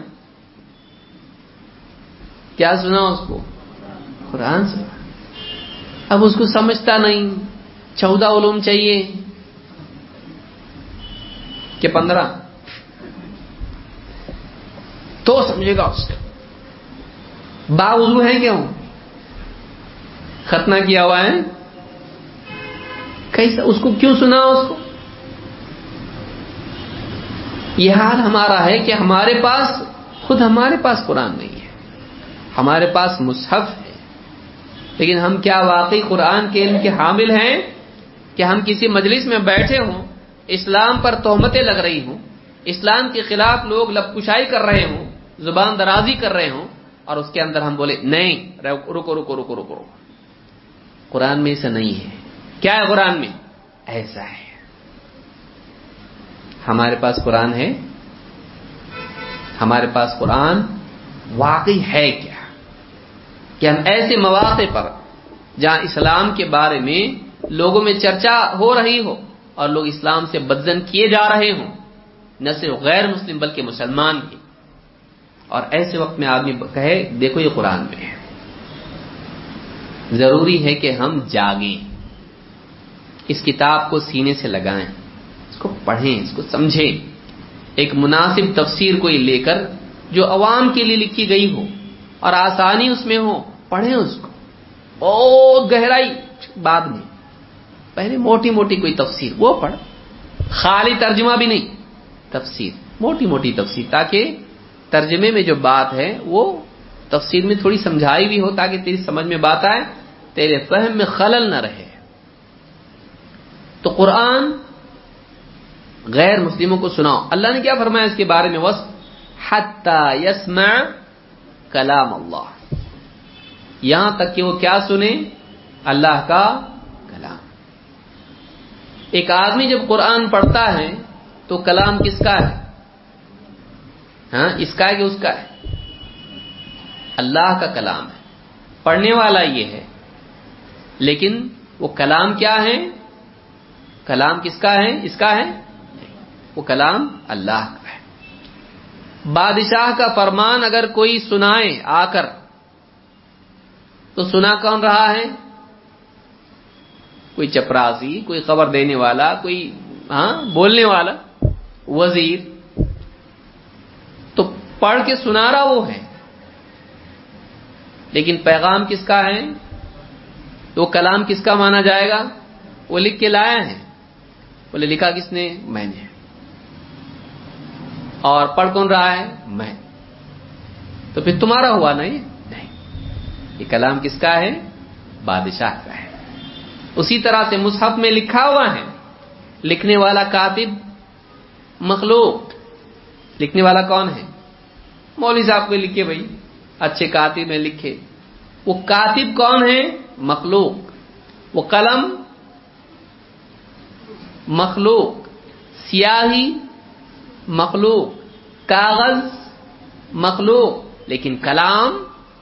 [SPEAKER 1] کیا سناؤ اس کو؟ قرآن سنا۔ اب اس کو سمجھتا نہیں، 14 علوم چاہیے کہ 15 تو سمجھے گا اس کو۔ باوضو ہے کیوں؟ ختنہ کیا ہوا ہے کیسا؟ اس کو کیوں سناؤ اس کو؟ یہ حال ہمارا ہے کہ ہمارے پاس قرآن نہیں ہے، ہمارے پاس مصحف ہے، لیکن ہم کیا واقعی قرآن کے علم کے حامل ہیں؟ کہ ہم کسی مجلس میں بیٹھے ہوں، اسلام پر تہمتیں لگ رہی ہوں، اسلام کے خلاف لوگ لب کشائی کر رہے ہوں، زبان درازی کر رہے ہوں، اور اس کے اندر ہم بولے نہیں رکو رکو رکو رکو، قرآن میں ایسا نہیں ہے۔ کیا ہے قرآن میں؟ ایسا ہے۔ ہمارے پاس قرآن ہے، ہمارے پاس قرآن واقعی ہے کیا؟ کہ ہم ایسے مواقع پر جہاں اسلام کے بارے میں لوگوں میں چرچا ہو رہی ہو اور لوگ اسلام سے بدظن کیے جا رہے ہوں، نہ صرف غیر مسلم بلکہ مسلمان بھی، اور ایسے وقت میں آدمی کہے دیکھو یہ قرآن میں ہے۔ ضروری ہے کہ ہم جاگیں، اس کتاب کو سینے سے لگائیں، اس کو پڑھیں، اس کو سمجھیں، ایک مناسب تفسیر کوئی لے کر جو عوام کے لیے لکھی گئی ہو اور آسانی اس میں ہو، پڑھیں اس کو، اور گہرائی بعد میں، پہلے موٹی موٹی کوئی تفسیر وہ پڑھ، خالی ترجمہ بھی نہیں، تفسیر، موٹی موٹی تفسیر، تاکہ ترجمے میں جو بات ہے وہ تفسیر میں تھوڑی سمجھائی بھی ہو، تاکہ تیری سمجھ میں بات آئے، تیرے فہم میں خلل نہ رہے۔ تو قرآن غیر مسلموں کو سناؤ۔ اللہ نے کیا فرمایا اس کے بارے میں؟ وصف حتی یسمع کلام اللہ، یہاں تک کہ وہ کیا سنے؟ اللہ کا کلام۔ ایک آدمی جب قرآن پڑھتا ہے تو کلام کس کا ہے؟ ہاں، اس کا ہے کہ اس کا ہے؟ اللہ کا کلام ہے، پڑھنے والا یہ ہے، لیکن وہ کلام کیا ہے؟ کلام کس کا ہے؟ اس کا ہے؟ وہ کلام اللہ کا ہے۔ بادشاہ کا فرمان اگر کوئی سنائے آ کر تو سنا کون رہا ہے؟ کوئی چپراسی، کوئی خبر دینے والا، کوئی بولنے والا، وزیر، تو پڑھ کے سنا رہا وہ ہے، لیکن پیغام کس کا ہے؟ تو کلام کس کا مانا جائے گا؟ وہ لکھ کے لایا ہے، بولے لکھا کس نے؟ میں نے۔ اور پڑھ کون رہا ہے؟ میں۔ تو پھر تمہارا ہوا نہیں؟ نہیں، یہ کلام کس کا ہے؟ بادشاہ کا ہے۔ اسی طرح سے مصحف میں لکھا ہوا ہے، لکھنے والا کاتب مخلوق، لکھنے والا کون ہے؟ مولوی صاحب کو لکھے بھائی، اچھے کاتب میں لکھے، وہ کاتب کون ہے؟ مخلوق۔ وہ قلم مخلوق، سیاہی مخلوق، کاغذ مخلوق، لیکن کلام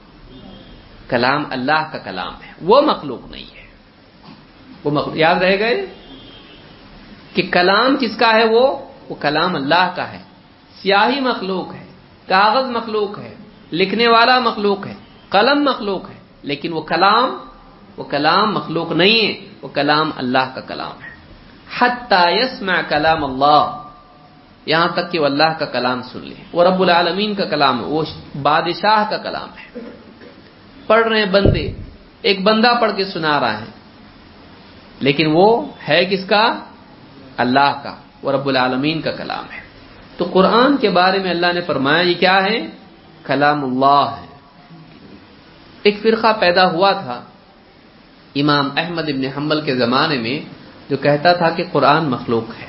[SPEAKER 1] اللہ کا کلام ہے، وہ مخلوق نہیں ہے۔ وہ یاد رہے گئے کہ کلام کس کا ہے؟ وہ کلام اللہ کا ہے۔ سیاہی مخلوق ہے، کاغذ مخلوق ہے، لکھنے والا مخلوق ہے، قلم مخلوق ہے، لیکن وہ کلام مخلوق نہیں ہے، وہ کلام اللہ کا کلام ہے۔ حتی یسمع کلام اللہ، یہاں تک کہ وہ اللہ کا کلام سن لے۔ وہ رب العالمین کا کلام ہے، وہ بادشاہ کا کلام ہے۔ پڑھ رہے ہیں بندے، ایک بندہ پڑھ کے سنا رہا ہے، لیکن وہ ہے کس کا؟ اللہ کا، وہ رب العالمین کا کلام ہے۔ تو قرآن کے بارے میں اللہ نے فرمایا یہ کیا ہے؟ کلام اللہ ہے۔ ایک فرقہ پیدا ہوا تھا امام احمد ابن حنبل کے زمانے میں جو کہتا تھا کہ قرآن مخلوق ہے۔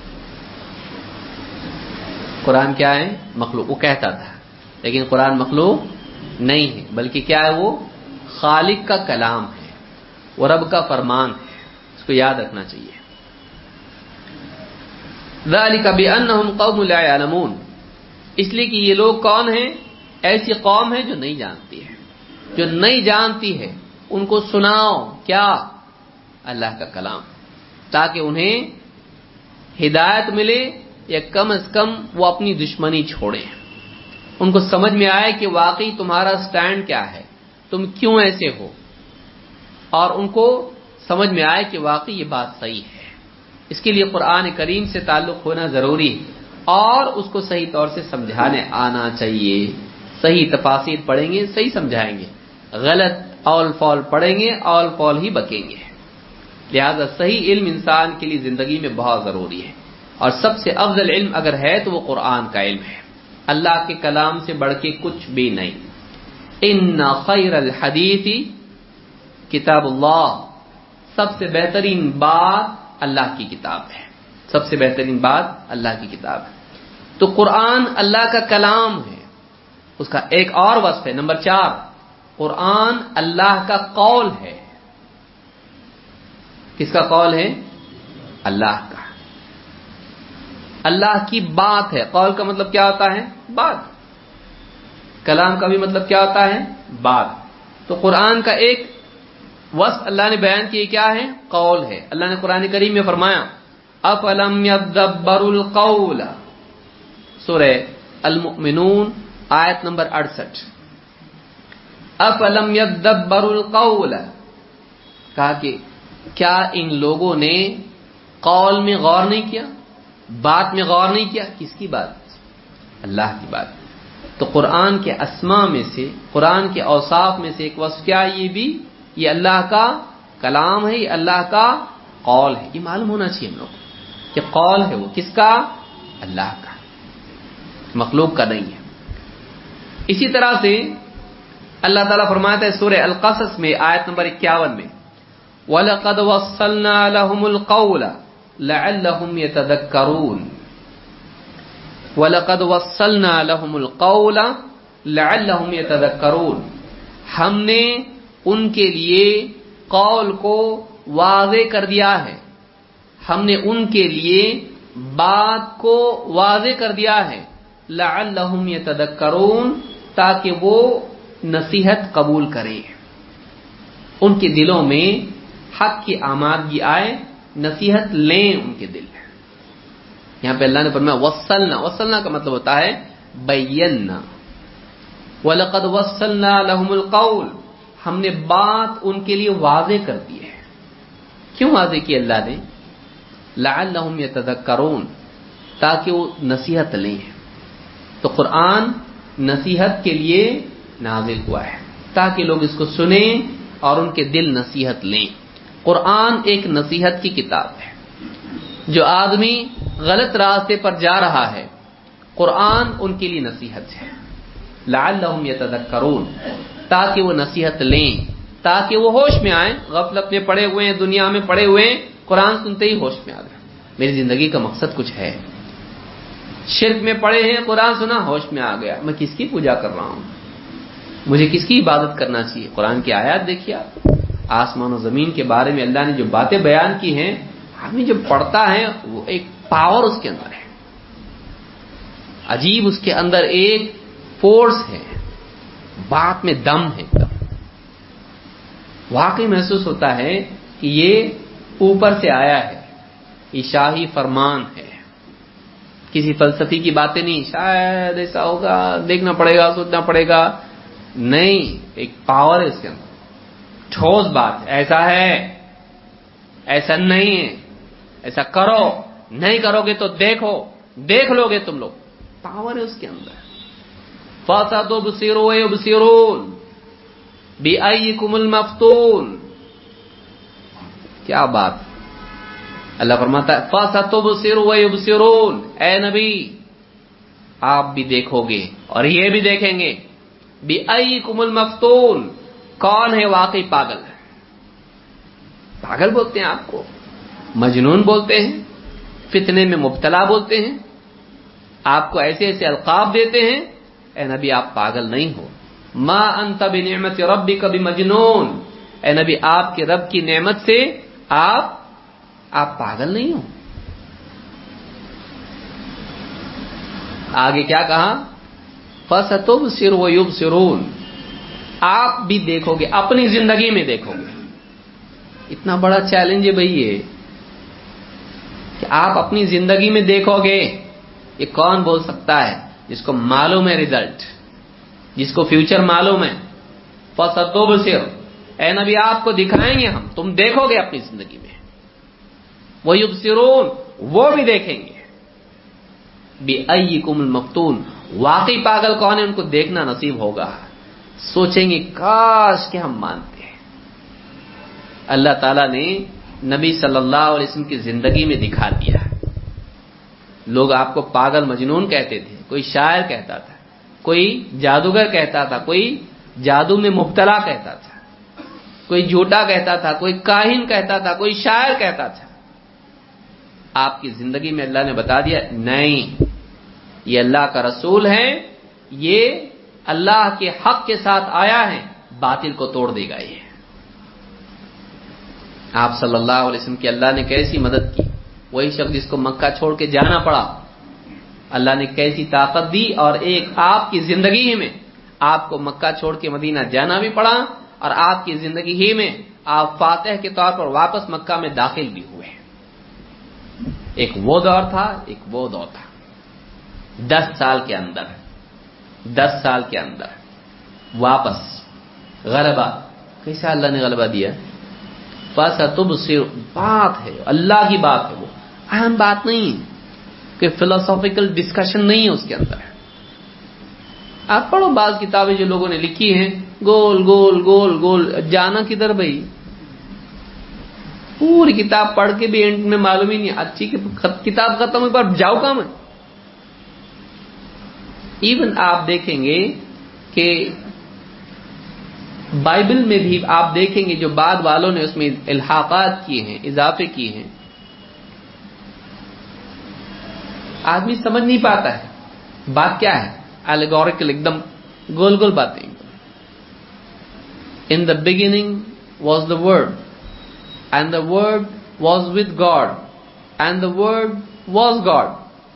[SPEAKER 1] قرآن کیا ہے؟ مخلوق، وہ کہتا تھا، لیکن قرآن مخلوق نہیں ہے، بلکہ کیا ہے؟ وہ خالق کا کلام ہے، وہ رب کا فرمان ہے۔ اس کو یاد رکھنا چاہیے۔ ذَلِكَ بِأَنَّهُمْ قَوْمٌ لَا يَعْلَمُونَ، اس لیے کہ یہ لوگ کون ہیں؟ ایسی قوم ہے جو نہیں جانتی ہے، جو نہیں جانتی ہے۔ ان کو سناؤ کیا؟ اللہ کا کلام، تاکہ انہیں ہدایت ملے، یا کم از کم وہ اپنی دشمنی چھوڑیں، ان کو سمجھ میں آئے کہ واقعی تمہارا سٹینڈ کیا ہے، تم کیوں ایسے ہو، اور ان کو سمجھ میں آئے کہ واقعی یہ بات صحیح ہے۔ اس کے لیے قرآن کریم سے تعلق ہونا ضروری ہے، اور اس کو صحیح طور سے سمجھانے آنا چاہیے۔ صحیح تفاسیر پڑھیں گے، صحیح سمجھائیں گے، غلط اول فال پڑھیں گے، اول فال ہی بکیں گے۔ لہذا صحیح علم انسان کے لیے زندگی میں بہت ضروری ہے، اور سب سے افضل علم اگر ہے تو وہ قرآن کا علم ہے، اللہ کے کلام سے بڑھ کے کچھ بھی نہیں۔ ان خیر الحدیث کتاب اللہ، سب سے بہترین بات اللہ کی کتاب ہے، سب سے بہترین بات اللہ کی کتاب ہے۔ تو قرآن اللہ کا کلام ہے، اس کا ایک اور وصف ہے، نمبر 4، قرآن اللہ کا قول ہے۔ کس کا قول ہے؟ اللہ کا۔ اللہ کی بات ہے۔ قول کا مطلب کیا ہوتا ہے؟ بات۔ کلام کا بھی مطلب کیا ہوتا ہے؟ بات۔ تو قرآن کا ایک وصف اللہ نے بیان کیا، کیا ہے؟ قول ہے۔ اللہ نے قرآن کریم میں فرمایا افلم یدبروا القول، سورہ المؤمنون آیت نمبر 68۔ افلم یدبروا القول، کہا کہ کیا ان لوگوں نے قول میں غور نہیں کیا، بات میں غور نہیں کیا؟ کس کی بات؟ اللہ کی بات۔ تو قرآن کے اسماء میں سے، قرآن کے اوصاف میں سے ایک وصف کیا ہے؟ یہ اللہ کا کلام ہے، یہ اللہ کا قول ہے۔ یہ معلوم ہونا چاہیے ہم لوگ کہ قول ہے وہ کس کا؟ اللہ کا، مخلوق کا نہیں ہے۔ اسی طرح سے اللہ تعالیٰ فرماتا ہے سورہ القصص میں آیت نمبر 51 میں وَلَقَدْ وَصَّلْنَا لَهُمُ الْقَوْلَ لَعَلَّهُمْ يَتَذَكَّرُونَ، وَلَقَدْ وَصَّلْنَا لَهُمُ الْقَوْلَ لَعَلَّهُمْ يَتَذَكَّرُونَ، ہم نے ان کے لیے قول کو واضح کر دیا ہے، ہم نے ان کے لیے بات کو واضح کر دیا ہے، لعلہم یتذکرون، تاکہ وہ نصیحت قبول کریں، ان کے دلوں میں حق کی آمادگی آئے، نصیحت لیں ان کے دل۔ یہاں پہ اللہ نے فرمایا وصلنا، وصلنا کا مطلب ہوتا ہے بینا، وَلَقَدْ وَصَّلْنَا لَهُمُ الْقَوْلَ، ہم نے بات ان کے لیے واضح کر دی ہے۔ کیوں واضح کی اللہ نے؟ لَعَلَّهُمْ يَتَذَكَّرُونَ، تاکہ وہ نصیحت لیں۔ تو قرآن نصیحت کے لیے نازل ہوا ہے، تاکہ لوگ اس کو سنیں اور ان کے دل نصیحت لیں۔ قرآن ایک نصیحت کی کتاب ہے۔ جو آدمی غلط راستے پر جا رہا ہے، قرآن ان کے لیے نصیحت ہے، لعلہم یتذکرون، تاکہ وہ نصیحت لیں، تاکہ وہ ہوش میں آئیں۔ غفلت میں پڑے ہوئے ہیں، دنیا میں پڑے ہوئے ہیں، قرآن سنتے ہی ہوش میں آ گئے، میری زندگی کا مقصد کچھ ہے۔ شرک میں پڑے ہیں، قرآن سنا، ہوش میں آ گیا، میں کس کی پوجا کر رہا ہوں، مجھے کس کی عبادت کرنا چاہیے۔ قرآن کی آیات دیکھیے آپ، آسمان و زمین کے بارے میں اللہ نے جو باتیں بیان کی ہیں، آدمی جب پڑھتا ہے وہ ایک پاور اس کے اندر ہے، عجیب اس کے اندر ایک فورس ہے، بات میں دم ہے ایک دم، واقعی محسوس ہوتا ہے کہ یہ اوپر سے آیا ہے، یہ شاہی فرمان ہے، کسی فلسفی کی باتیں نہیں، شاید ایسا ہوگا، دیکھنا پڑے گا، سوچنا پڑے گا، نہیں، ایک پاور ہے اس کے اندر، ٹھوس بات، ایسا ہے، ایسا نہیں ہے، ایسا کرو، نہیں کرو گے تو دیکھ لو گے تم لوگ، پاور ہے اس کے اندر۔ فَسَتُبْصِرُ وَيُبْصِرُونَ بِأَيِّكُمُ الْمَفْتُونُ، کیا بات، اللہ فرماتا ہے فَسَتُبْصِرُ وَيُبْصِرُونَ، اے نبی آپ بھی دیکھو گے اور یہ بھی دیکھیں گے، بِأَيِّكُمُ الْمَفْتُونُ، کون ہے واقعی پاگل، پاگل بولتے ہیں آپ کو، مجنون بولتے ہیں، فتنے میں مبتلا بولتے ہیں، آپ کو ایسے ایسے القاب دیتے ہیں، اے نبی آپ پاگل نہیں ہو، ما انت بنعمت ربک بمجنون، اے نبی آپ کے رب کی نعمت سے آپ پاگل نہیں ہو۔ آگے کیا کہا، فَسَتُبْصِرُ وَيُبْصِرُونَ، آپ بھی دیکھو گے، اپنی زندگی میں دیکھو گے، اتنا بڑا چیلنج ہے بھئی یہ کہ آپ اپنی زندگی میں دیکھو گے، یہ کون بول سکتا ہے جس کو معلوم ہے ریزلٹ، جس کو فیوچر معلوم ہے، فَسَتُبْصِرُ، اے نبی آپ کو دکھائیں گے ہم، تم دیکھو گے اپنی زندگی میں، وَيُبْصِرُونَ، وہ بھی دیکھیں گے، بِأَيِّكُمُ الْمَفْتُونُ، واقعی پاگل کون ہے ان کو دیکھنا نصیب ہوگا، سوچیں گے کاش کہ ہم مانتے ہیں۔ اللہ تعالیٰ نے نبی صلی اللہ علیہ وسلم کی زندگی میں دکھا دیا، لوگ آپ کو پاگل مجنون کہتے تھے، کوئی شاعر کہتا تھا، کوئی جادوگر کہتا تھا، کوئی جادو میں مبتلا کہتا تھا، کوئی جھوٹا کہتا تھا، کوئی کاہن کہتا تھا، کوئی شاعر کہتا تھا، آپ کی زندگی میں اللہ نے بتا دیا نہیں، یہ اللہ کا رسول ہے، یہ اللہ کے حق کے ساتھ آیا ہے، باطل کو توڑ دے گا۔ یہ آپ صلی اللہ علیہ وسلم کی اللہ نے کیسی مدد کی، وہی شخص جس کو مکہ چھوڑ کے جانا پڑا، اللہ نے کیسی طاقت دی، اور ایک آپ کی زندگی ہی میں آپ کو مکہ چھوڑ کے مدینہ جانا بھی پڑا، اور آپ کی زندگی ہی میں آپ فاتح کے طور پر واپس مکہ میں داخل بھی ہوئے۔ ایک وہ دور تھا، ایک وہ دور تھا، 10 سال کے اندر واپس غلبہ، کیسا اللہ نے غلبہ دیا، فَسَتُبْصِرُ، بات ہے، اللہ کی بات ہے، وہ اہم بات نہیں کہ فلسافیکل ڈسکشن نہیں ہے اس کے اندر۔ آپ پڑھو بعض کتابیں جو لوگوں نے لکھی ہیں، گول گول گول گول، جانا کدھر بھائی، پوری کتاب پڑھ کے بھی اینڈ میں معلوم ہی نہیں، اچھی کتاب ختم ہوئی پر جاؤ کہاں میں۔ ایون آپ دیکھیں گے کہ بائبل میں بھی آپ دیکھیں گے جو بعد والوں نے اس میں الحاقات کیے ہیں، اضافے کیے ہیں، آدمی سمجھ نہیں پاتا ہے بات کیا ہے، الگوریکل، ایک دم گول گول باتیں۔ In the beginning was the word and the word was with God and the word was God،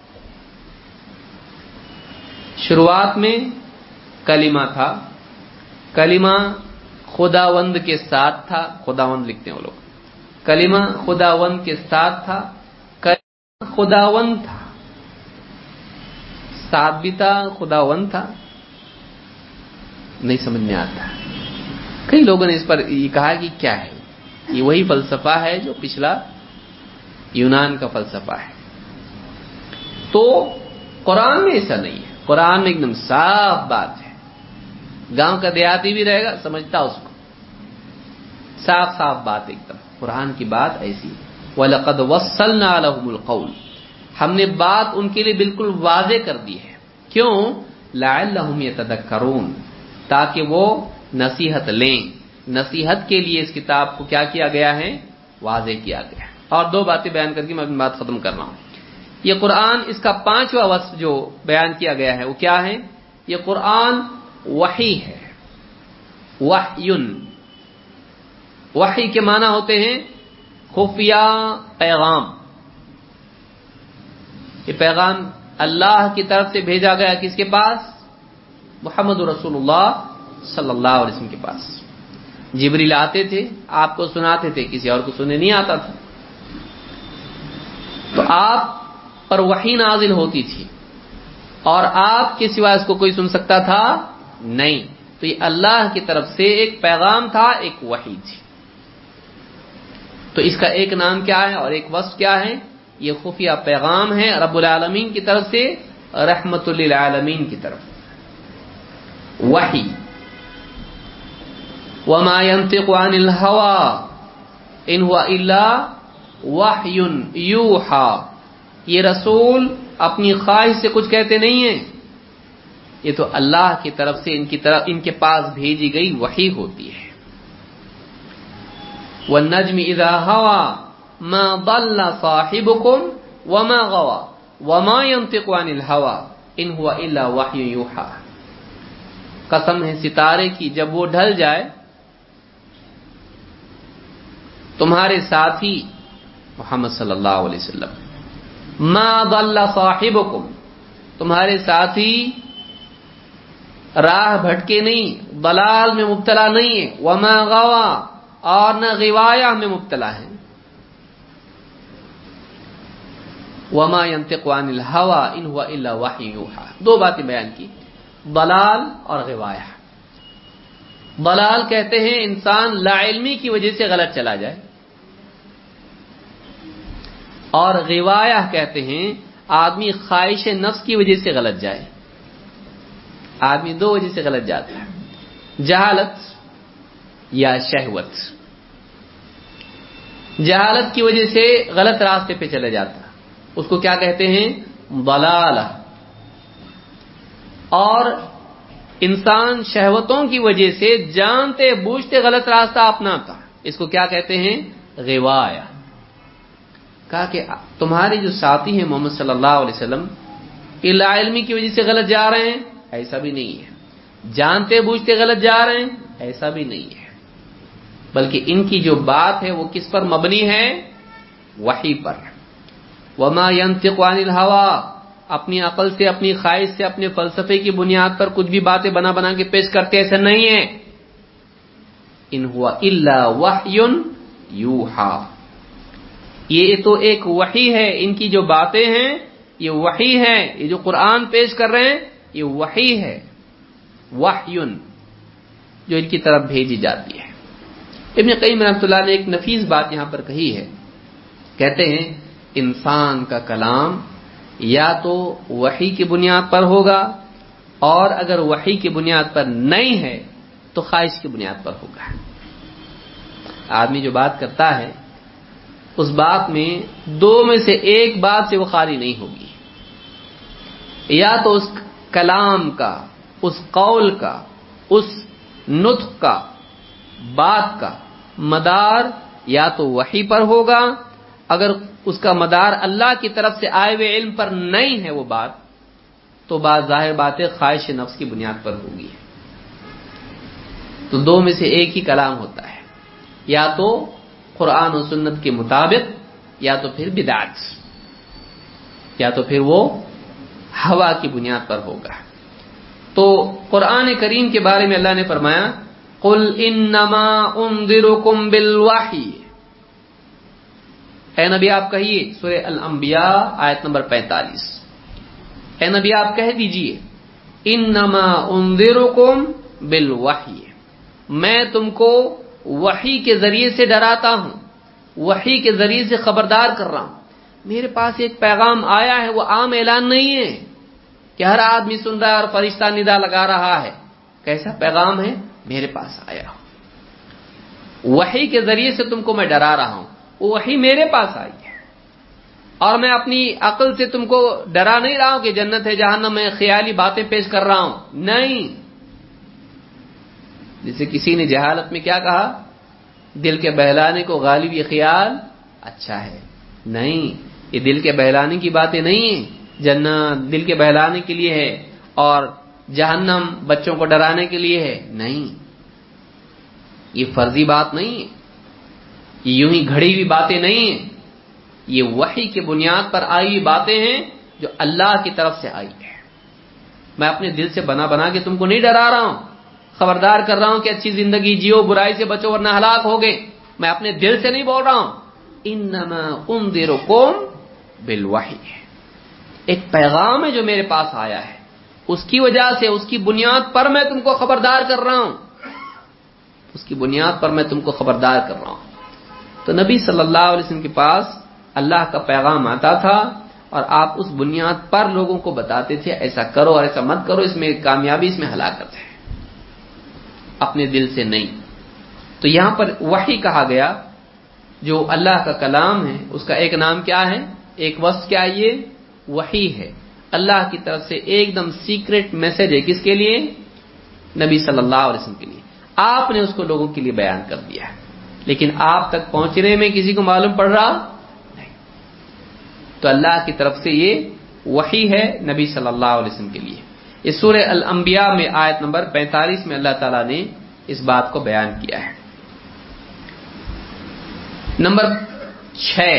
[SPEAKER 1] شروعات میں کلمہ تھا، کلمہ خداوند کے ساتھ تھا، خداوند لکھتے ہیں وہ لوگ، کلمہ خداوند کے ساتھ تھا، کلمہ خداوند تھا، ساتھ بھی تھا، خداوند تھا، نہیں سمجھ میں آتا۔ کئی لوگوں نے اس پر یہ کہا کہ کیا ہے، یہ وہی فلسفہ ہے جو پچھلا یونان کا فلسفہ ہے۔ تو قرآن میں ایسا نہیں ہے، قرآن میں ایک دم صاف بات ہے، گاؤں کا دیہاتی بھی رہے گا سمجھتا اس کو، صاف صاف بات ایک دم، قرآن کی بات ایسی ہے۔ وَلَقَدْ وَصَّلْنَا لَهُمُ الْقَوْلَ، ہم نے بات ان کے لیے بالکل واضح کر دی ہے، کیوں؟ لَعَلَّهُمْ يَتَذَكَّرُونَ، تاکہ وہ نصیحت لیں، نصیحت کے لیے اس کتاب کو کیا کیا گیا ہے، واضح کیا گیا ہے۔ اور 2 باتیں بیان کر کے میں اپنی بات ختم کر رہا ہوں۔ یہ قرآن، اس کا 5واں وصف جو بیان کیا گیا ہے وہ کیا ہے، یہ قرآن وحی ہے، وحیٌ، وحی کے معنی ہوتے ہیں خفیہ پیغام، یہ پیغام اللہ کی طرف سے بھیجا گیا کس کے پاس، محمد رسول اللہ صلی اللہ علیہ وسلم کے پاس. جبریل آتے تھے، آپ کو سناتے تھے، کسی اور کو سننے نہیں آتا تھا. تو آپ پر وحی نازل ہوتی تھی اور آپ کے سوا اس کو کوئی سن سکتا تھا نہیں. تو یہ اللہ کی طرف سے ایک پیغام تھا، ایک وحی تھی. تو اس کا ایک نام کیا ہے اور ایک وصف کیا ہے؟ یہ خفیہ پیغام ہے رب العالمین کی طرف سے رحمت للعالمین کی طرف. وحی. وما ينطق عن الهوى ان هو الا وحی یوحى. یہ رسول اپنی خواہش سے کچھ کہتے نہیں ہیں، یہ تو اللہ کی طرف سے ان کے پاس بھیجی گئی وحی ہوتی ہے. والنجم اذا هوى ما ضل صاحبكم وما غوى وما ينطق عن الهوى ان هو الا وحی یوحى. قسم ہے ستارے کی جب وہ ڈھل جائے. تمہارے ساتھی محمد صلی اللہ علیہ وسلم، ما ضل صاحبکم، تمہارے ساتھی راہ بھٹکے نہیں، ضلال میں مبتلا نہیں ہے، وما غوا، اور نہ غوایہ میں مبتلا ہے. وما ينطق عن الهوى ان هو الا وحی یوحى. دو باتیں بیان کی، ضلال اور غوایہ. ضلال کہتے ہیں انسان لا علمی کی وجہ سے غلط چلا جائے، اور غوایہ کہتے ہیں آدمی خواہش نفس کی وجہ سے غلط جائے. آدمی دو وجہ سے غلط جاتا ہے، جہالت یا شہوت. جہالت کی وجہ سے غلط راستے پہ چلے جاتا ہے، اس کو کیا کہتے ہیں؟ ضلالہ. اور انسان شہوتوں کی وجہ سے جانتے بوجھتے غلط راستہ اپناتا، اس کو کیا کہتے ہیں؟ غوایہ. کہا کہ تمہارے جو ساتھی ہیں محمد صلی اللہ علیہ وسلم، یہ لا علمی کی وجہ سے غلط جا رہے ہیں؟ ایسا بھی نہیں ہے. جانتے بوجھتے غلط جا رہے ہیں؟ ایسا بھی نہیں ہے. بلکہ ان کی جو بات ہے وہ کس پر مبنی ہے؟ وحی پر. وما ينطق عن الهوى، اپنی عقل سے، اپنی خواہش سے، اپنے فلسفے کی بنیاد پر کچھ بھی باتیں بنا بنا کے پیش کرتے، ایسا نہیں ہے. ان هو الا وحی یوحى. یہ تو ایک وحی ہے، ان کی جو باتیں ہیں یہ وحی ہے. یہ جو قرآن پیش کر رہے ہیں یہ وحی ہے، وحی جو ان کی طرف بھیجی جاتی ہے. ابن قیم رحمۃ اللہ نے ایک نفیس بات یہاں پر کہی ہے. کہتے ہیں انسان کا کلام یا تو وحی کی بنیاد پر ہوگا، اور اگر وحی کی بنیاد پر نہیں ہے تو خواہش کی بنیاد پر ہوگا. آدمی جو بات کرتا ہے اس بات میں دو میں سے ایک بات سے وہ خالی نہیں ہوگی. یا تو اس کلام کا، اس قول کا، اس نطق کا، بات کا مدار یا تو وحی پر ہوگا، اگر اس کا مدار اللہ کی طرف سے آئے ہوئے علم پر نہیں ہے وہ بات، تو بات ظاہر بات ہے خواہش نفس کی بنیاد پر ہوگی. تو دو میں سے ایک ہی کلام ہوتا ہے، یا تو قرآن و سنت کے مطابق، یا تو پھر بدعت، یا تو پھر وہ ہوا کی بنیاد پر ہوگا. تو قرآن کریم کے بارے میں اللہ نے فرمایا قل انما انذرکم بالوحی. اے نبی آپ کہیے، سورہ الانبیاء آیت نمبر 45، اے نبی آپ کہہ دیجئے انما انذرکم بالوحی، میں تم کو وحی کے ذریعے سے ڈراتا ہوں، وحی کے ذریعے سے خبردار کر رہا ہوں. میرے پاس ایک پیغام آیا ہے، وہ عام اعلان نہیں ہے کہ ہر آدمی سن رہا ہے اور فرشتہ ندا لگا رہا ہے. کیسا پیغام ہے؟ میرے پاس آیا ہوں، وحی کے ذریعے سے تم کو میں ڈرا رہا ہوں. وہ وحی میرے پاس آئی ہے، اور میں اپنی عقل سے تم کو ڈرا نہیں رہا ہوں کہ جنت ہے جہنم ہے، خیالی باتیں پیش کر رہا ہوں. نہیں. جسے کسی نے جہالت میں کیا کہا، دل کے بہلانے کو غالب یہ خیال اچھا ہے. نہیں، یہ دل کے بہلانے کی باتیں نہیں ہیں. جنت دل کے بہلانے کے لیے ہے اور جہنم بچوں کو ڈرانے کے لیے ہے. نہیں، یہ فرضی بات نہیں ہے، یہ یوں ہی گھڑی ہوئی باتیں نہیں ہیں. یہ وحی کی بنیاد پر آئی ہوئی باتیں ہیں جو اللہ کی طرف سے آئی ہے. میں اپنے دل سے بنا بنا کے تم کو نہیں ڈرا رہا ہوں. خبردار کر رہا ہوں کہ اچھی زندگی جیو، برائی سے بچو ورنہ ہلاک ہوگے. میں اپنے دل سے نہیں بول رہا ہوں. انما انذرکم بالوحی، ایک پیغام ہے جو میرے پاس آیا ہے، اس کی وجہ سے، اس کی بنیاد پر میں تم کو خبردار کر رہا ہوں. اس کی بنیاد پر میں تم کو خبردار کر رہا ہوں. تو نبی صلی اللہ علیہ وسلم کے پاس اللہ کا پیغام آتا تھا اور آپ اس بنیاد پر لوگوں کو بتاتے تھے ایسا کرو اور ایسا مت کرو، اس میں کامیابی، اس میں ہلاکت ہے، اپنے دل سے نہیں. تو یہاں پر وحی کہا گیا، جو اللہ کا کلام ہے اس کا ایک نام کیا ہے، ایک وصف کیا ہے، یہ وحی ہے. اللہ کی طرف سے ایک دم سیکرٹ میسج ہے، کس کے لیے؟ نبی صلی اللہ علیہ وسلم کے لیے. آپ نے اس کو لوگوں کے لیے بیان کر دیا ہے، لیکن آپ تک پہنچنے میں کسی کو معلوم پڑ رہا نہیں. تو اللہ کی طرف سے یہ وحی ہے نبی صلی اللہ علیہ وسلم کے لیے. اس سورہ الانبیاء میں آیت نمبر 45 میں اللہ تعالیٰ نے اس بات کو بیان کیا ہے. نمبر 6،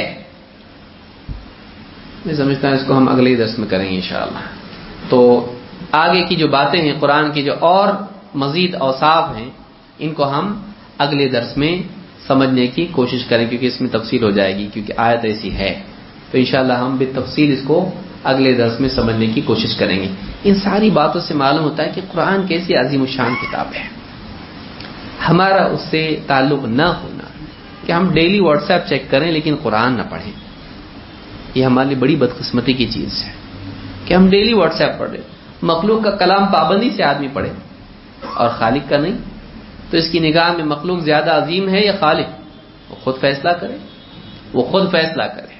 [SPEAKER 1] میں سمجھتا ہوں اس کو ہم اگلے درس میں کریں گے انشاءاللہ. تو آگے کی جو باتیں ہیں قرآن کی، جو اور مزید اوصاف ہیں، ان کو ہم اگلے درس میں سمجھنے کی کوشش کریں، کیونکہ اس میں تفصیل ہو جائے گی، کیونکہ آیت ایسی ہے. تو انشاءاللہ ہم بالتفصیل اس کو اگلے درس میں سمجھنے کی کوشش کریں گے. ان ساری باتوں سے معلوم ہوتا ہے کہ قرآن کیسی عظیم الشان کتاب ہے. ہمارا اس سے تعلق نہ ہونا کہ ہم ڈیلی واٹس ایپ چیک کریں لیکن قرآن نہ پڑھیں، یہ ہمارے لیے بڑی بدقسمتی کی چیز ہے کہ ہم ڈیلی واٹس ایپ پڑھ رہے. مخلوق کا کلام پابندی سے آدمی پڑھے اور خالق کا نہیں، تو اس کی نگاہ میں مخلوق زیادہ عظیم ہے یا خالق؟ وہ خود فیصلہ کرے، وہ خود فیصلہ کرے.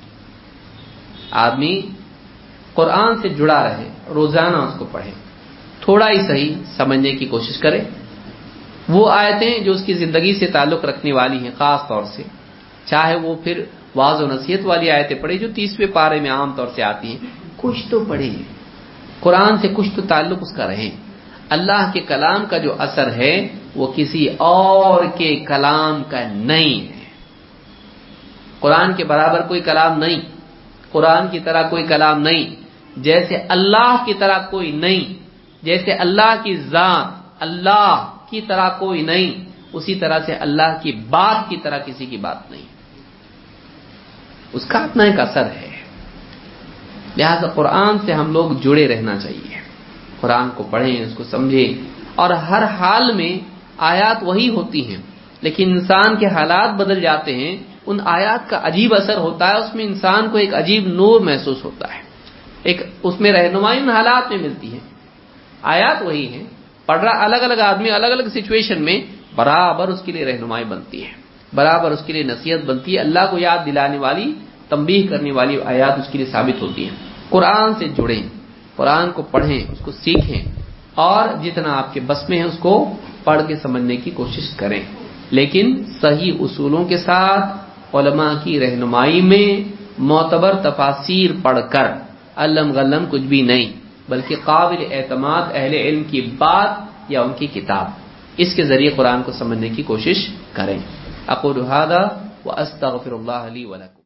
[SPEAKER 1] آدمی قرآن سے جڑا رہے، روزانہ اس کو پڑھے، تھوڑا ہی صحیح سمجھنے کی کوشش کرے. وہ آیتیں جو اس کی زندگی سے تعلق رکھنے والی ہیں، خاص طور سے چاہے وہ پھر واعظ و نصیحت والی آیتیں پڑھے جو 30ویں پارے میں عام طور سے آتی ہیں، کچھ تو پڑھے، قرآن سے کچھ تو تعلق اس کا رہے. اللہ کے کلام کا جو اثر ہے وہ کسی اور کے کلام کا نہیں ہے. قرآن کے برابر کوئی کلام نہیں، قرآن کی طرح کوئی کلام نہیں، جیسے اللہ کی طرح کوئی نہیں، جیسے اللہ کی ذات اللہ کی طرح کوئی نہیں، اسی طرح سے اللہ کی بات کی طرح کسی کی بات نہیں. اس کا اپنا ایک اثر ہے. لہذا قرآن سے ہم لوگ جڑے رہنا چاہیے، قرآن کو پڑھیں، اس کو سمجھیں. اور ہر حال میں آیات وہی ہوتی ہیں، لیکن انسان کے حالات بدل جاتے ہیں. ان آیات کا عجیب اثر ہوتا ہے، اس میں انسان کو ایک عجیب نور محسوس ہوتا ہے، ایک اس میں رہنمائی ان حالات میں ملتی ہے. آیات وہی ہیں، پڑھ رہا الگ الگ آدمی الگ الگ سچویشن میں برابر اس کے لیے رہنمائی بنتی ہے، برابر اس کے لیے نصیحت بنتی ہے. اللہ کو یاد دلانے والی، تنبیہ کرنے والی آیات اس کے لیے ثابت ہوتی ہیں. قرآن سے جڑیں، قرآن کو پڑھیں، اس کو سیکھیں، اور جتنا آپ کے بس میں ہے اس کو پڑھ کے سمجھنے کی کوشش کریں، لیکن صحیح اصولوں کے ساتھ، علماء کی رہنمائی میں، معتبر تفاسیر پڑھ کر. علم غلم کچھ بھی نہیں، بلکہ قابل اعتماد اہل علم کی بات یا ان کی کتاب، اس کے ذریعے قرآن کو سمجھنے کی کوشش کریں. اقول ھذا واستغفر اللہ لی ولکم.